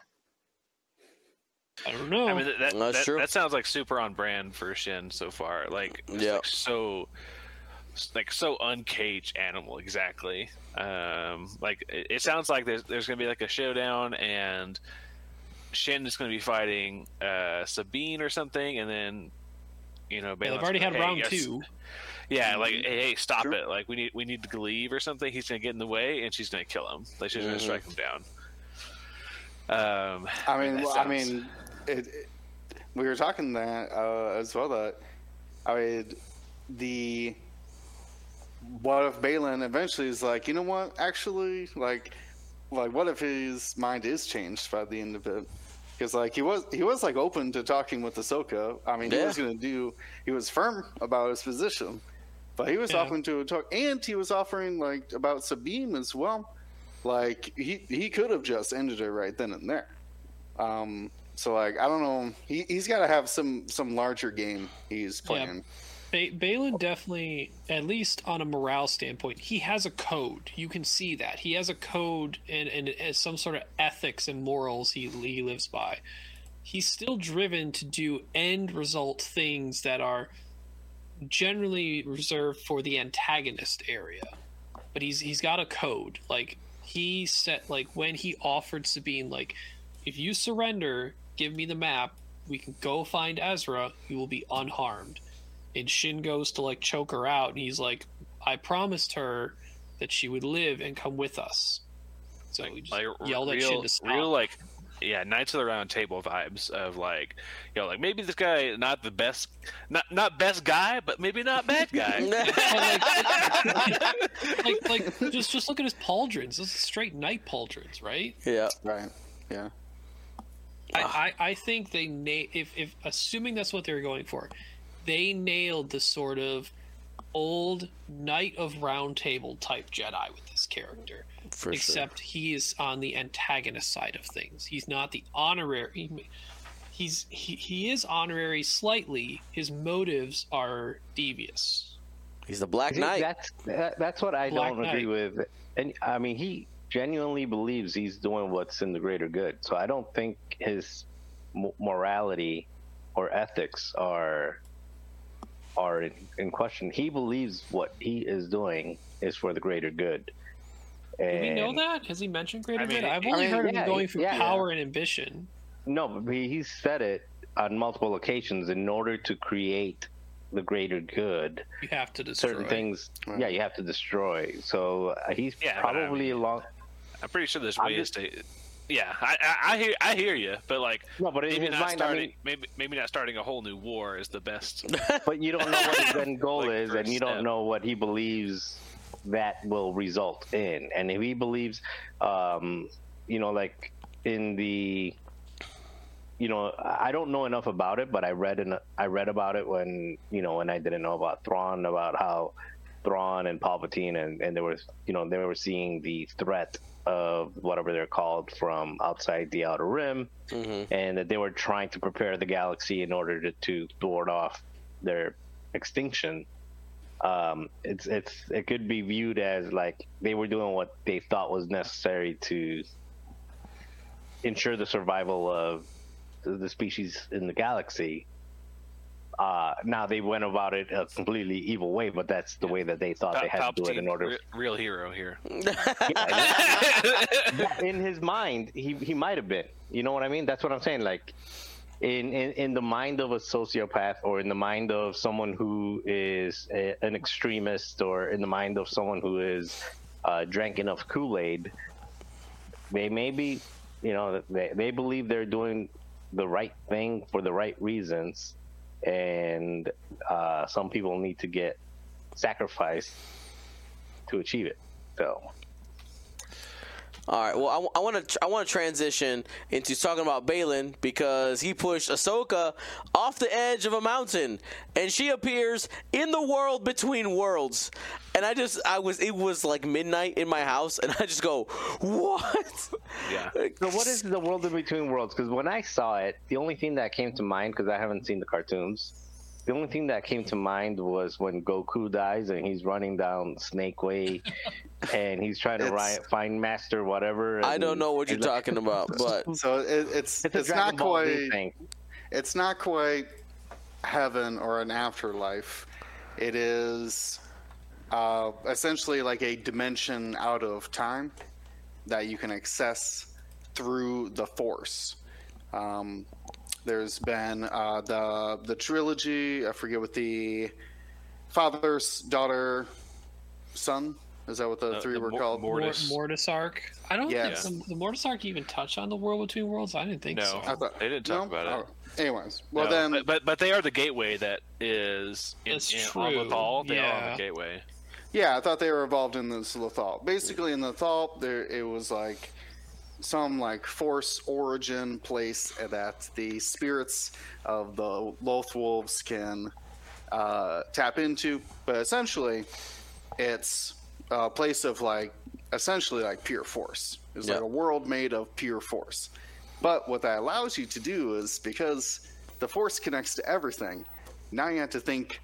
I don't know. I mean, that that, That's that, true. that sounds like super on brand for Shin so far. Like, it's Yeah. like so, like so uncaged animal exactly. Um, like it, it sounds like there's there's gonna be like a showdown, and Shin is gonna be fighting uh, Sabine or something, and then you know, Yeah, Balin's they've already gonna, had hey, round yes- two. Yeah, like hey, hey stop Sure. it! Like we need we need to leave or something. He's gonna get in the way, and she's gonna kill him. Like she's gonna Mhm. strike him down. Um, I mean, that well, I sounds- mean, it, it, we were talking that uh, as well. That I mean, the what if Balin eventually is like, you know what? Actually, like, like what if his mind is changed by the end of it? Because like he was, he was like open to talking with Ahsoka. I mean, he Yeah. was gonna do. He was firm about his position, but he was Yeah. open to talk, and he was offering like about Sabine as well. Like he he could have just ended it right then and there. Um, so like I don't know. He he's got to have some some larger game he's playing. Ba- Balin definitely, at least on a morale standpoint, he has a code. You can see that he has a code and and uh, some sort of ethics and morals he he lives by. He's still driven to do end result things that are generally reserved for the antagonist area, but he's he's got a code. Like he set like when he offered Sabine, like if you surrender, give me the map. We can go find Ezra. You will be unharmed. And Shin goes to like choke her out, and he's like, I promised her that she would live and come with us. So he just like yelled at real, Shin to stop. real like yeah, Knights of the Round Table vibes of like, you know, like maybe this guy not the best, not not best guy, but maybe not bad guy. like, like just just look at his pauldrons. This is straight knight pauldrons, right? Yeah. Right. Yeah. I, I, I think they na- if if assuming that's what they were going for, they nailed the sort of old Knight of Round Table type Jedi with this character. For sure. Except he is on the antagonist side of things. He's not the honorary. He's he, he is honorary slightly. His motives are devious. He's the Black See, Knight. That's that, that's what I Black don't agree Knight. with. And I mean, he genuinely believes he's doing what's in the greater good. So I don't think his mo- morality or ethics are are in, in question. He believes what he is doing is for the greater good. Do we know And- that? Has he mentioned greater I mean, good? I've I only mean, heard of yeah, him going for yeah. power and ambition. No, but he, he's said it on multiple occasions. In order to create the greater good, You have to destroy. certain things, Right. yeah, you have to destroy. So uh, he's Yeah, but I probably mean- along. I'm pretty sure there's I'm ways just- to. Yeah, I, I I hear I hear you, but like No, but in maybe his not mind, I starting mean, maybe maybe not starting a whole new war is the best. but you don't know what his end goal Like, is, first and you step. don't know what he believes that will result in. And if he believes, um, you know, like in the, you know, I don't know enough about it, but I read in, I read about it when, you know, when I didn't know about Thrawn, about how Thrawn and Palpatine and and there was, you know, they were seeing the threat of whatever they're called from outside the Outer Rim, Mm-hmm. and that they were trying to prepare the galaxy in order to, to ward off their extinction. Um, it's it's it could be viewed as like they were doing what they thought was necessary to ensure the survival of the, the species in the galaxy. Uh, now they went about it a completely evil way, but that's the way that they thought they had to do it in Palpatine, order. re- real hero here. In his mind, he he might have been. You know what I mean? That's what I'm saying. Like, in in, in the mind of a sociopath, or in the mind of someone who is a, an extremist, or in the mind of someone who is uh, drank enough Kool-Aid, they maybe, you know, they they believe they're doing the right thing for the right reasons, and uh, some people need to get sacrificed to achieve it. So. All right. Well, I want to I want to transition into talking about Balin because he pushed Ahsoka off the edge of a mountain, and she appears in the world between worlds. And I just I was it was like midnight in my house, and I just go, what? Yeah. So what is the world in between worlds? Because when I saw it, the only thing that came to mind, because I haven't seen the cartoons, the only thing that came to mind was when Goku dies and he's running down Snake Way, and he's trying to It's- ri- find Master whatever. I and- don't know what you're and like- talking about, but So it, it's It's a it's Dragon not Ball Z quite thing. it's not quite heaven or an afterlife. It is uh, essentially like a dimension out of time that you can access through the Force. Um, there's been uh, the the trilogy. I forget what the father, daughter, son. Is that what the Uh, three the were Mor- called? Mor- Mortis. Mort- Mortis arc. I don't Yes. think the, the Mortis arc even touched on the world between worlds. I didn't think No. so. I thought- They didn't talk no? about it. Oh, anyways, well No, then, but, but but they are the gateway that is in, That's in true, on Lothal. They are on yeah. the gateway. yeah, I thought they were involved in this Lothal. Basically, in the Lothal, there it was like some like Force origin place that the spirits of the Loth Wolves can uh, tap into. But essentially, it's a place of like essentially like pure Force. It's Yeah. like a world made of pure Force. But what that allows you to do is because the Force connects to everything. Now you have to think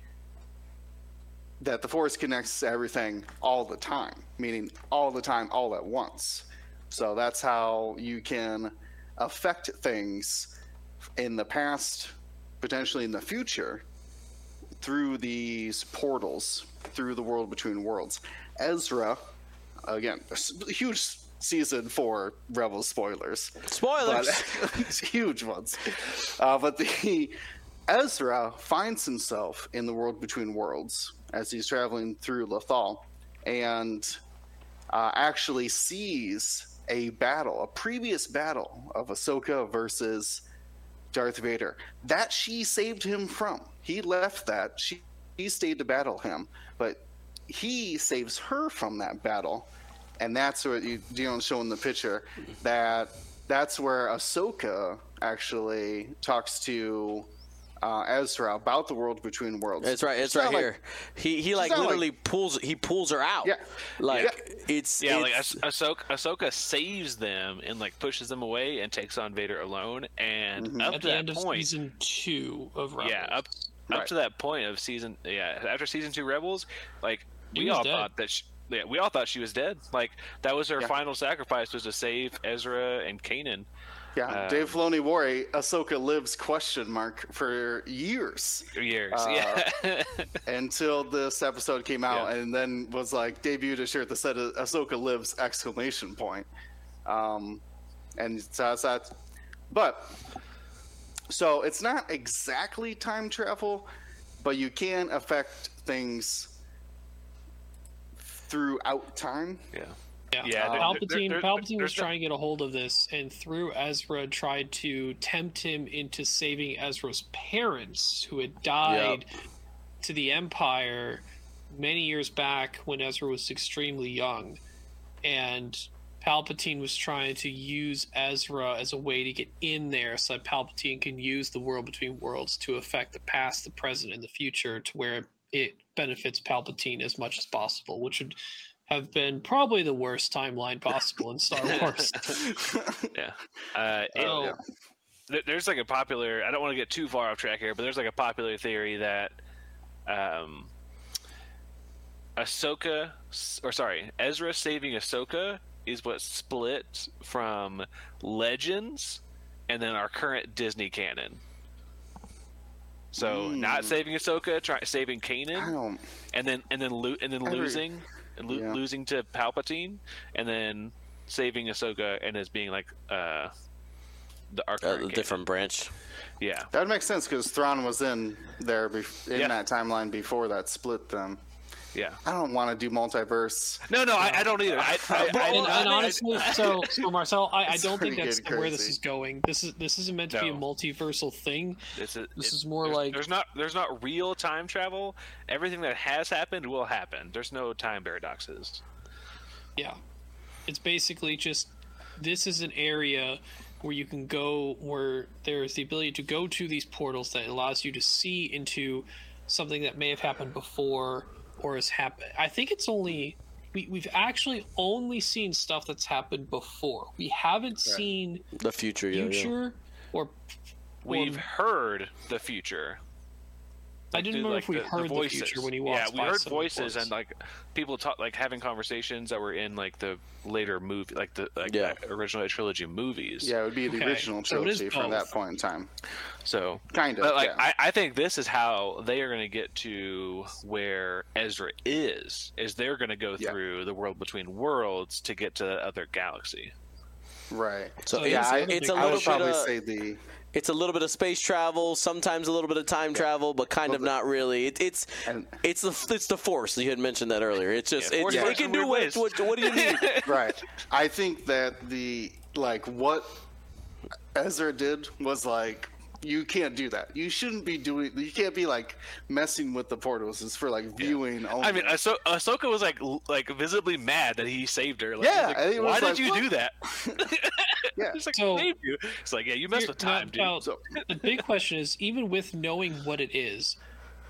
that the Force connects to everything all the time, meaning all the time, all at once. So that's how you can affect things in the past, potentially in the future, through these portals, through the world between worlds. Ezra, again, a s- huge season four Rebels spoilers. spoilers. But, huge ones. Uh, but the Ezra finds himself in the world between worlds as he's traveling through Lothal, and uh, actually sees a battle, a previous battle of Ahsoka versus Darth Vader that she saved him from. He left that. She, she stayed to battle him, but he saves her from that battle. And that's what you, you know, show in the picture. That that's where Ahsoka actually talks to uh, Ezra about the world between worlds. It's right. It's It's right not like- here. he he like not like- literally pulls he pulls her out. Yeah. Like Yeah. it's Yeah, like it's, Ah- Ahsoka, Ahsoka saves them and like pushes them away and takes on Vader alone. And Mm-hmm. up At to the that end of point, season two of Rebels. yeah, up Right. up to that point of season, yeah, after season two Rebels, like She we was all dead. thought that. She, yeah, we all thought she was dead. Like that was her Yeah. final sacrifice was to save Ezra and Kanan. Yeah, Uh, Dave Filoni wore a Ahsoka lives question mark for years For years. Uh, yeah. until this episode came out, Yeah. and then was like debuted a shirt that said Ahsoka lives exclamation point. Um, and so that's that. But so it's not exactly time travel, but you can affect things throughout time. yeah. Yeah, Yeah, there- Palpatine. there- there- Palpatine was there's no- trying to get a hold of this, and through Ezra, tried to tempt him into saving Ezra's parents, who had died to the Empire many years back when Ezra was extremely young, and Palpatine was trying to use Ezra as a way to get in there, so that Palpatine can use the world between worlds to affect the past, the present, and the future, to where it benefits Palpatine as much as possible, which would have been probably the worst timeline possible in Star Wars. Yeah. Uh, it- Oh, yeah. there- there's like a popular. I don't want to get too far off track here, but there's like a popular theory that um, Ahsoka, or sorry, Ezra saving Ahsoka is what split from Legends and then our current Disney canon. So not saving Ahsoka, try saving I Kanan, don't. and then and then lo- and then Every- losing and lo- Yeah. losing to Palpatine, and then saving Ahsoka and as being like uh, the our a current canon. different branch. Yeah. That would make sense because Thrawn was in there bef- in Yeah. that timeline before that split. Them. Yeah. I don't want to do multiverse. No, no, I, I don't either. I, I, I, and, I- and I- honestly, so so Marcel, I, I It's don't think pretty that's getting where this crazy. is going. This is this isn't meant to be a No. multiversal thing. It's a, This it- is more there's, like- there's not there's not real time travel. Everything that has happened will happen. There's no time paradoxes. Yeah. It's basically just this is an area where you can go, where there's the ability to go to these portals that allows you to see into something that may have happened before or has happened. I think it's only we, we've actually only seen stuff that's happened before. We haven't yeah. seen the future, yeah, future yeah. or we've or, heard the future. I didn't remember like if we the, heard the, the future when he walked. Yeah, we heard voices and like people talk, like having conversations that were in like the later movie, like the like yeah. the original trilogy movies. Yeah, it would be the okay. original trilogy so from that point in time. So kind of, but like yeah. I, I think this is how they are going to get to where Ezra is. Is they're going to go yeah. through the world between worlds to get to the other galaxy. Right. So, so yeah, it's, I, it's a I little would bit probably of, say the. It's a little bit of space travel, sometimes a little bit of time yeah. travel, but kind of not really. It, it's and, it's the it's the Force. You had mentioned that earlier. It's just yeah, it's, yeah. it can do what, what what do you need? Right. I think that the like what Ezra did was like you can't do that. You shouldn't be doing. You can't be like messing with the portals. It's for like viewing. Yeah. only. I mean, Ahso- Ahsoka was like like visibly mad that he saved her. Like, yeah. Like, I think it was why like, did you what? do that? yeah. It's like so, saved you. It's like yeah, you messed with time, dude. Now, so. The big question is, even with knowing what it is,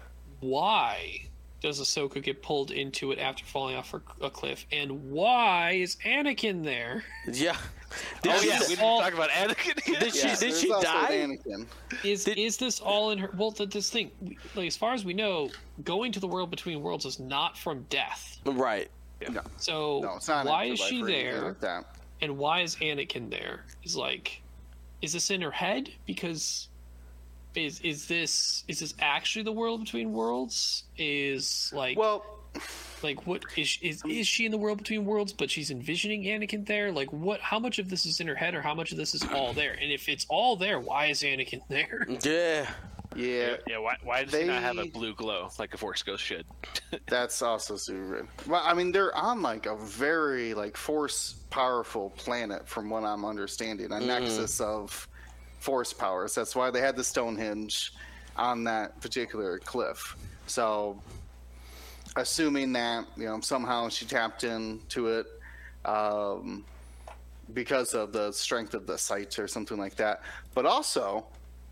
why does Ahsoka get pulled into it after falling off a cliff, and why is Anakin there? Yeah. Did oh she, yeah, we didn't all, talk about Anakin yet. Did she? Yeah, did she die? Anakin. Is did, is this all in her? Well, this thing, like as far as we know, going to the world between worlds is not from death. Right. Yeah. No. So no, it's not why is she there? Like that. And why is Anakin there? Is like, is this in her head? Because is is this is this actually the world between worlds? Is like well. Like what is is is she in the world between worlds? But she's envisioning Anakin there. Like what? How much of this is in her head, or how much of this is all there? And if it's all there, why is Anakin there? Yeah, yeah, yeah. Why? Why does they, he not have a blue glow like a Force Ghost should? That's also super weird. Well, I mean, they're on like a very like Force powerful planet, from what I'm understanding, a mm. nexus of Force powers. That's why they had the Stonehenge on that particular cliff. So. Assuming that you know somehow she tapped into it um, because of the strength of the site or something like that, but also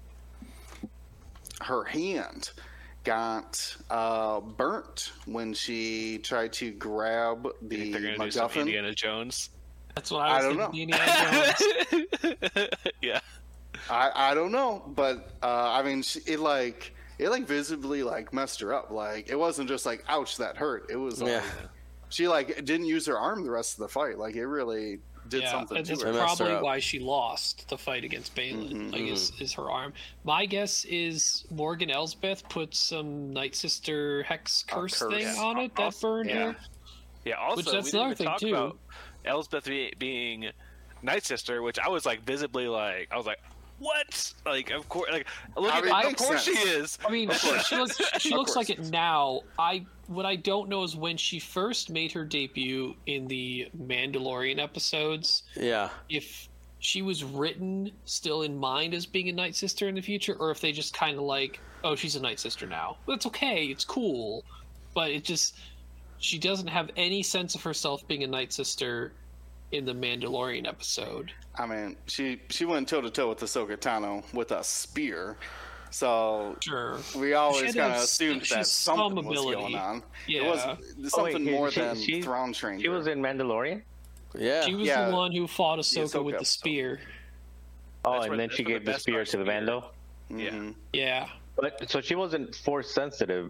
her hand got uh, burnt when she tried to grab the MacGuffin. Indiana Jones. That's what I was I don't thinking. know. Indiana Jones. yeah, I I don't know, but uh, I mean she, it like. It like visibly like messed her up. Like it wasn't just like ouch that hurt. It was like yeah. she like didn't use her arm the rest of the fight. Like it really did yeah, something and to it's her. probably why she lost the fight against Balin. Mm-hmm. Like is, is her arm. My guess is Morgan Elsbeth put some Night Sister hex curse, curse. thing Yeah. on it that Also, burned yeah. her. Yeah. Also, Which that's we another didn't thing talk too. about Elsbeth be, being Night Sister, which I was like visibly like I was like. What? Like, of course, like, look I at mean, that. it Of course makes she sense. is. I mean, she, she looks she Of looks course. like it now. I what I don't know is when she first made her debut in the Mandalorian episodes. Yeah. If she was written still in mind as being a Night Sister in the future, or if they just kind of like, oh, she's a Night Sister now. That's okay. It's cool, but it just she doesn't have any sense of herself being a Night Sister in the Mandalorian episode. I mean, she she went toe to toe with Ahsoka Tano with a spear, so Sure. we always She had to kind of have- assumed she's that something some was ability. going on. Yeah. It was Oh, wait, something more she- than she- Thrawn trained She her. was in Mandalorian. Yeah. She was Yeah. the one who fought Ahsoka, Ahsoka with the episode. spear. Oh, That's and where- then that's she where gave the the best spear part to the spear. Mando. Mhm. Yeah. But so she wasn't force sensitive.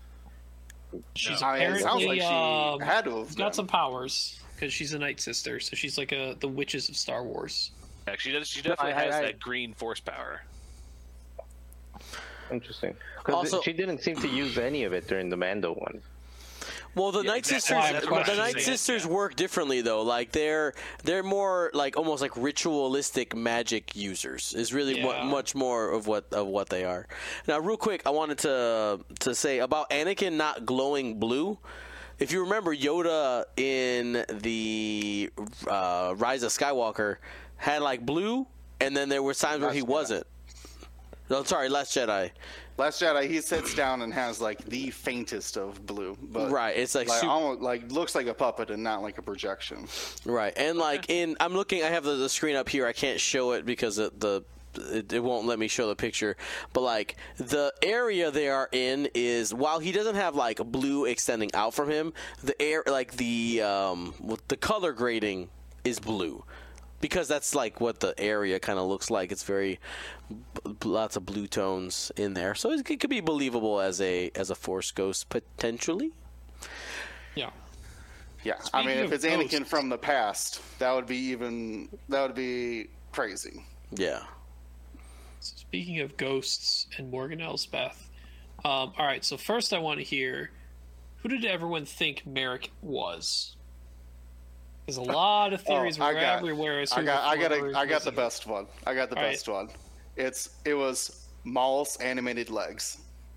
She's I mean, it apparently sounds like she um, had to have got been. some powers because she's a Night Sister, so she's like a the witches of Star Wars. Yeah, she does. She definitely I- has I- that green Force power. Interesting. Because Also- she didn't seem to use any of it during the Mando one. Well, the Yeah, Night exactly. Sisters, Why- that's why the I'm Night saying, Sisters yeah. work differently though. Like they're they're more like almost like ritualistic magic users. Is really Yeah. mu- much more of what of what they are. Now, real quick, I wanted to to say about Anakin not glowing blue. If you remember, Yoda in the uh, Rise of Skywalker had like blue, and then there were times where he That's- wasn't. No, sorry, Last Jedi. Last Jedi, he sits down and has like the faintest of blue, but Right, it's like like super- almost like looks like a puppet and not like a projection. Right, and like in, I'm looking, I have the, the screen up here. I can't show it because it, the it, it won't let me show the picture. But like the area they are in is, while he doesn't have like blue extending out from him, the air like the um the color grading is blue. Because that's like what the area kind of looks like. It's very b- lots of blue tones in there, so it, it could be believable as a as a Force ghost potentially. Yeah. Yeah, I Speaking mean, if of it's Anakin ghosts- from the past, that would be even that would be crazy. Yeah. Speaking of ghosts and Morgan Elsbeth, um, all right. So first, I want to hear, who did everyone think Merrick was? There's a lot of theories Oh, I were got- everywhere. As I who got, I got, Force a, I got the was. best one. I got the All right. best one. It's it was Maul's animated legs.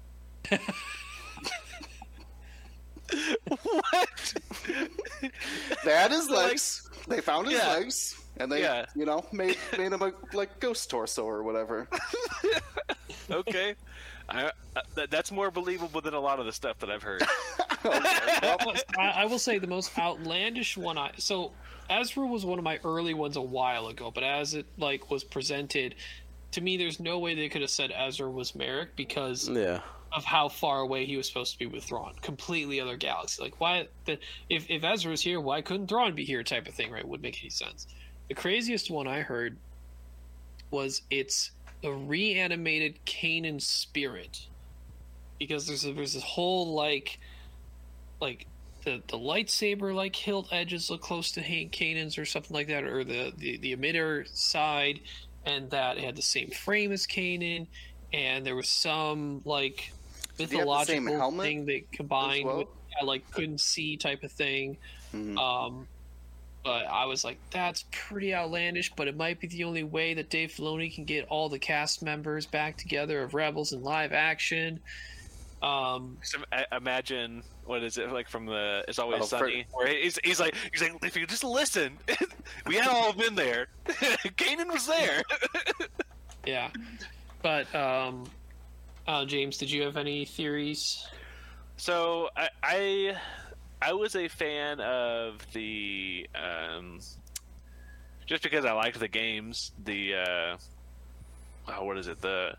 What? They had his legs. They found his Yeah. legs, and they, Yeah. you know, made made him a like ghost torso or whatever. Okay. I, uh, that, that's more believable than a lot of the stuff that I've heard. I, I will say the most outlandish one. I so Ezra was one of my early ones a while ago, but as it like was presented to me, there's no way they could have said Ezra was Merrick because Yeah. of how far away he was supposed to be with Thrawn. Completely other galaxy. Like why? The, if if Ezra's here, why couldn't Thrawn be here? Type of thing, right? Wouldn't make any sense. The craziest one I heard was it's a reanimated Kanan spirit, because there's a, there's this whole like like the the lightsaber like hilt edges look close to Han- Kanan's or something like that, or the, the the emitter side, and that it had the same frame as Kanan, and there was some like Did he have the same mythological helmet thing that combined well? with yeah, like couldn't see type of thing. Mhm. Um, but I was like, that's pretty outlandish, but it might be the only way that Dave Filoni can get all the cast members back together of Rebels in live action. Um, So, I- imagine what is it like from the It's Always Oh, for- Sunny, where he's, he's like he's like if you just listen, we had all been there. Kanan was there. yeah. But, um, uh, James, did you have any theories? So I, I I was a fan of the um, just because I liked the games. The uh, oh, what is it? The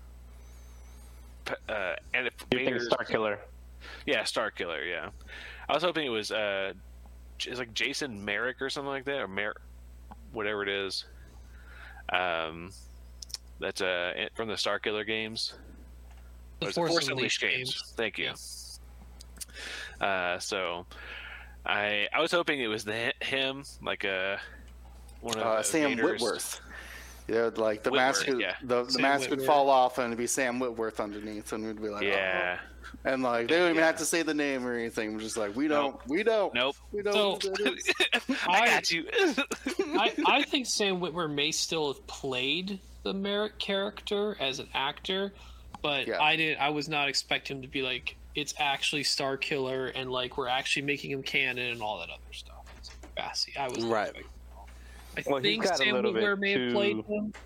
uh, and if You think Vader's- Star Killer? Yeah, Star Killer. Yeah, I was hoping it was uh, it's like Jason Merrick or something like that, or Mer, whatever it is. Um, that's uh it- from the Star Killer games. The Or is it Force Force Unleashed Unleashed games. Thank you. Uh, so I I was hoping it was the him, like a one of Uh, uh, Sam Vader's- Whitworth. Yeah, like the Whitworth, mask, would, yeah. the, the Sam mask would Whitworth. fall off and it'd be Sam Whitworth underneath, and we'd be like, Yeah. oh. And like they don't even Yeah. have to say the name or anything. We're just like, we don't, Nope. we don't, Nope. we don't. So- know who that is. I I- got you. I, I think Sam Witwer may still have played the Merrick character as an actor, but Yeah. I didn't. I was not expecting him to be like it's actually Star Killer and like we're actually making him canon and all that other stuff. It's Bassi. I was not Right. expecting that. I Well, he's think got a Sam little bit Witwer may have played too- him.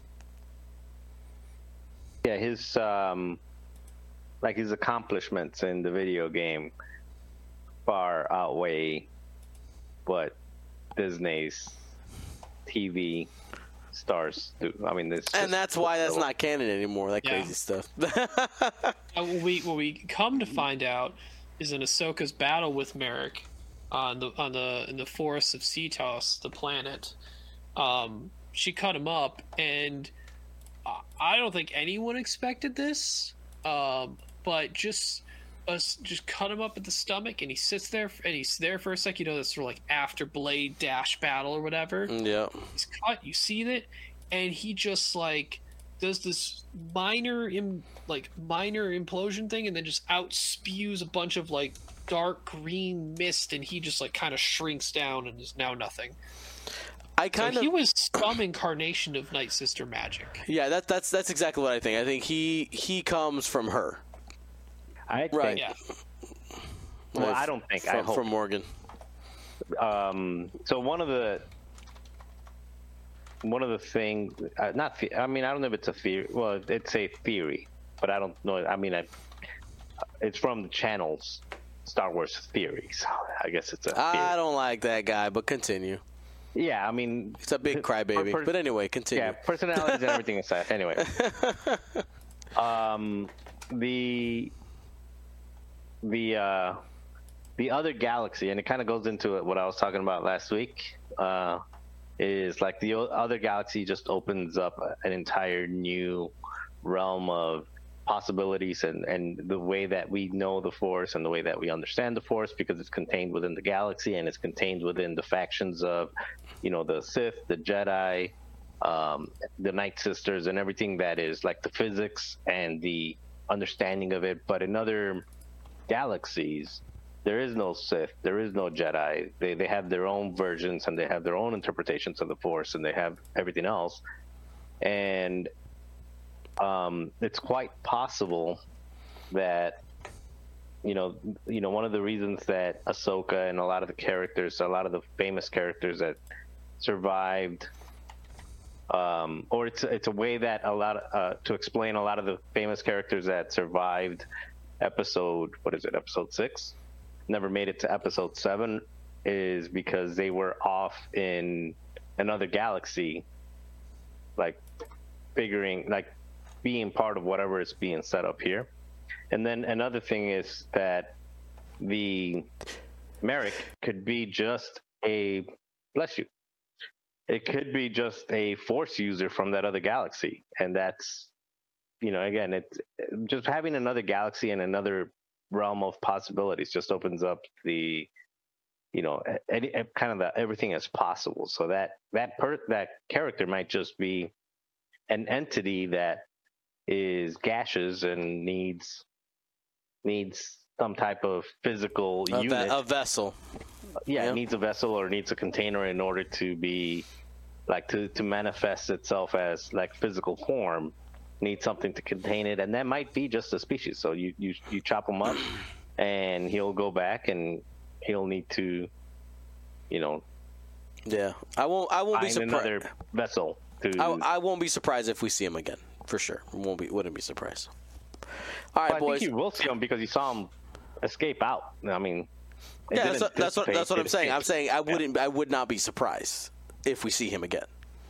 Yeah, his um, like his accomplishments in the video game far outweigh what Disney's T V stars do. I mean, it's And just- that's why that's not canon anymore. That Yeah. crazy stuff. Uh, what we what we come to find out is in Ahsoka's battle with Merrick on the on the in the forests of Cetos, the planet. Um, she cut him up, and I- I don't think anyone expected this. Um, but just us just cut him up at the stomach, and he sits there, and he's there for a sec. You know, that's sort of like after Blade dash battle or whatever. Yeah. He's cut. You see it, and he just like does this minor, Im, like minor implosion thing, and then just out spews a bunch of like dark green mist, and he just like kind of shrinks down and is now nothing. I So kind he of was some incarnation of Night Sister magic. yeah. That that's that's exactly what I think. I think he he comes from her. I think. Right. Yeah, Well, Like, I don't think. I from, hope. from Morgan. um, so one of the one of the things, uh, not, the- I mean, I don't know if it's a theory. Well, it's a theory, but I don't know. I mean, I, it's from the channel's Star Wars theories. I guess it's a theory. I don't like that guy, but continue. Yeah, I mean, It's a big crybaby. per- But anyway, continue. yeah, personalities and everything aside. Anyway, um, the the uh, the other galaxy, and it kind of goes into it, what I was talking about last week. Uh, is like the o- other galaxy just opens up an entire new realm of possibilities, and, and the way that we know the Force and the way that we understand the Force, because it's contained within the galaxy and it's contained within the factions of, you know, the Sith, the Jedi, um, the Night Sisters, and everything that is like the physics and the understanding of it. But in other galaxies, there is no Sith, there is no Jedi. They they have their own versions and they have their own interpretations of the Force, and they have everything else. And um, it's quite possible that, you know, you know, one of the reasons that Ahsoka and a lot of the characters, a lot of the famous characters that survived, um, or it's it's a way that a lot of, uh, to explain a lot of the famous characters that survived episode, what is it, episode six? Never made it to episode seven, is because they were off in another galaxy, like figuring, like being part of whatever is being set up here. And then another thing is that the Merrick could be just a, bless you, it could be just a Force user from that other galaxy. And that's, you know, again, it's just having another galaxy and another realm of possibilities just opens up the, you know, any, kind of the everything is possible. So that that per, that character might just be an entity that is gaseous and needs needs some type of physical A, ve- unit. a vessel. yeah, yeah. it needs a vessel or needs a container in order to be like to to manifest itself as like physical form. Needs something to contain it, and that might be just a species. So you you you chop him up, and he'll go back, and he'll need to, you know, Yeah, I won't. I won't be find surprised. another vessel to. I, I won't be surprised if we see him again, for sure. Won't be. Wouldn't be surprised. All right, Well, I boys. think you will see him because you saw him escape out. I mean, it Yeah, didn't that's what, that's what dissipate, that's what it I'm saying. I'm escaped. saying I wouldn't. I would not be surprised if we see him again.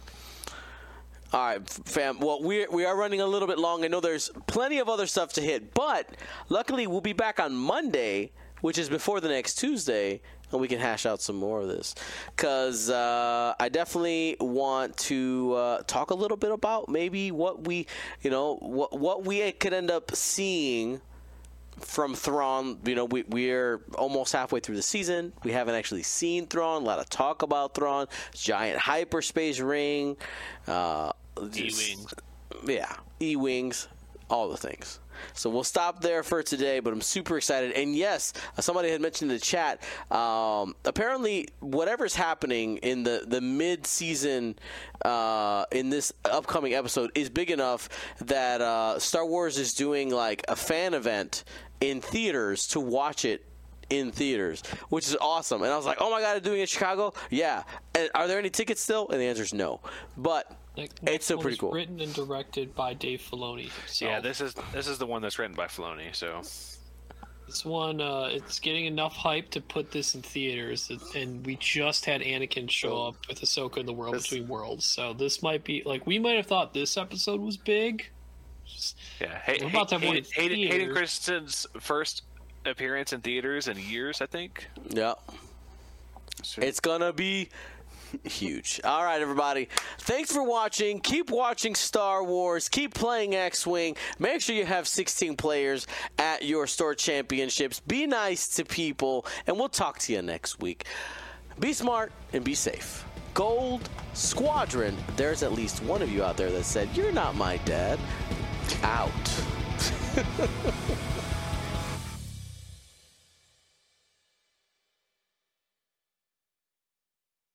All right, fam. Well, we we are running a little bit long. I know there's plenty of other stuff to hit, but luckily we'll be back on Monday, which is before the next Tuesday, and we can hash out some more of this. Because uh, I definitely want to uh, talk a little bit about maybe what we, you know, what what we could end up seeing from Thrawn. You know, we, we're almost halfway through the season. We haven't actually seen Thrawn. A lot of talk about Thrawn. Giant hyperspace ring. Uh, E-wings. Yeah, E-wings. All the things. So we'll stop there for today, but I'm super excited. And yes, somebody had mentioned in the chat, um, apparently whatever's happening in the, the mid-season uh, in this upcoming episode is big enough that uh, Star Wars is doing like a fan event in theaters to watch it in theaters, which is awesome. And I was like, oh my God, they're doing it in Chicago? Yeah. And are there any tickets still? And the answer is no. But Like, it's still one pretty is cool. Written and directed by Dave Filoni. So Yeah, this is this is the one that's written by Filoni. So this one, uh, it's getting enough hype to put this in theaters, and we just had Anakin show up with Ahsoka in the World This- Between Worlds. So this might be like we might have thought this episode was big. yeah, Hay- We're about to have one in Hay- Hayden, Hayden theaters. Christensen's first appearance in theaters in years, I think. Yeah. It's gonna be huge. All right, everybody. Thanks for watching. Keep watching Star Wars. Keep playing X-Wing. Make sure you have sixteen players at your store championships. Be nice to people, and we'll talk to you next week. Be smart and be safe. Gold Squadron. There's at least one of you out there that said, "You're not my dad." Out.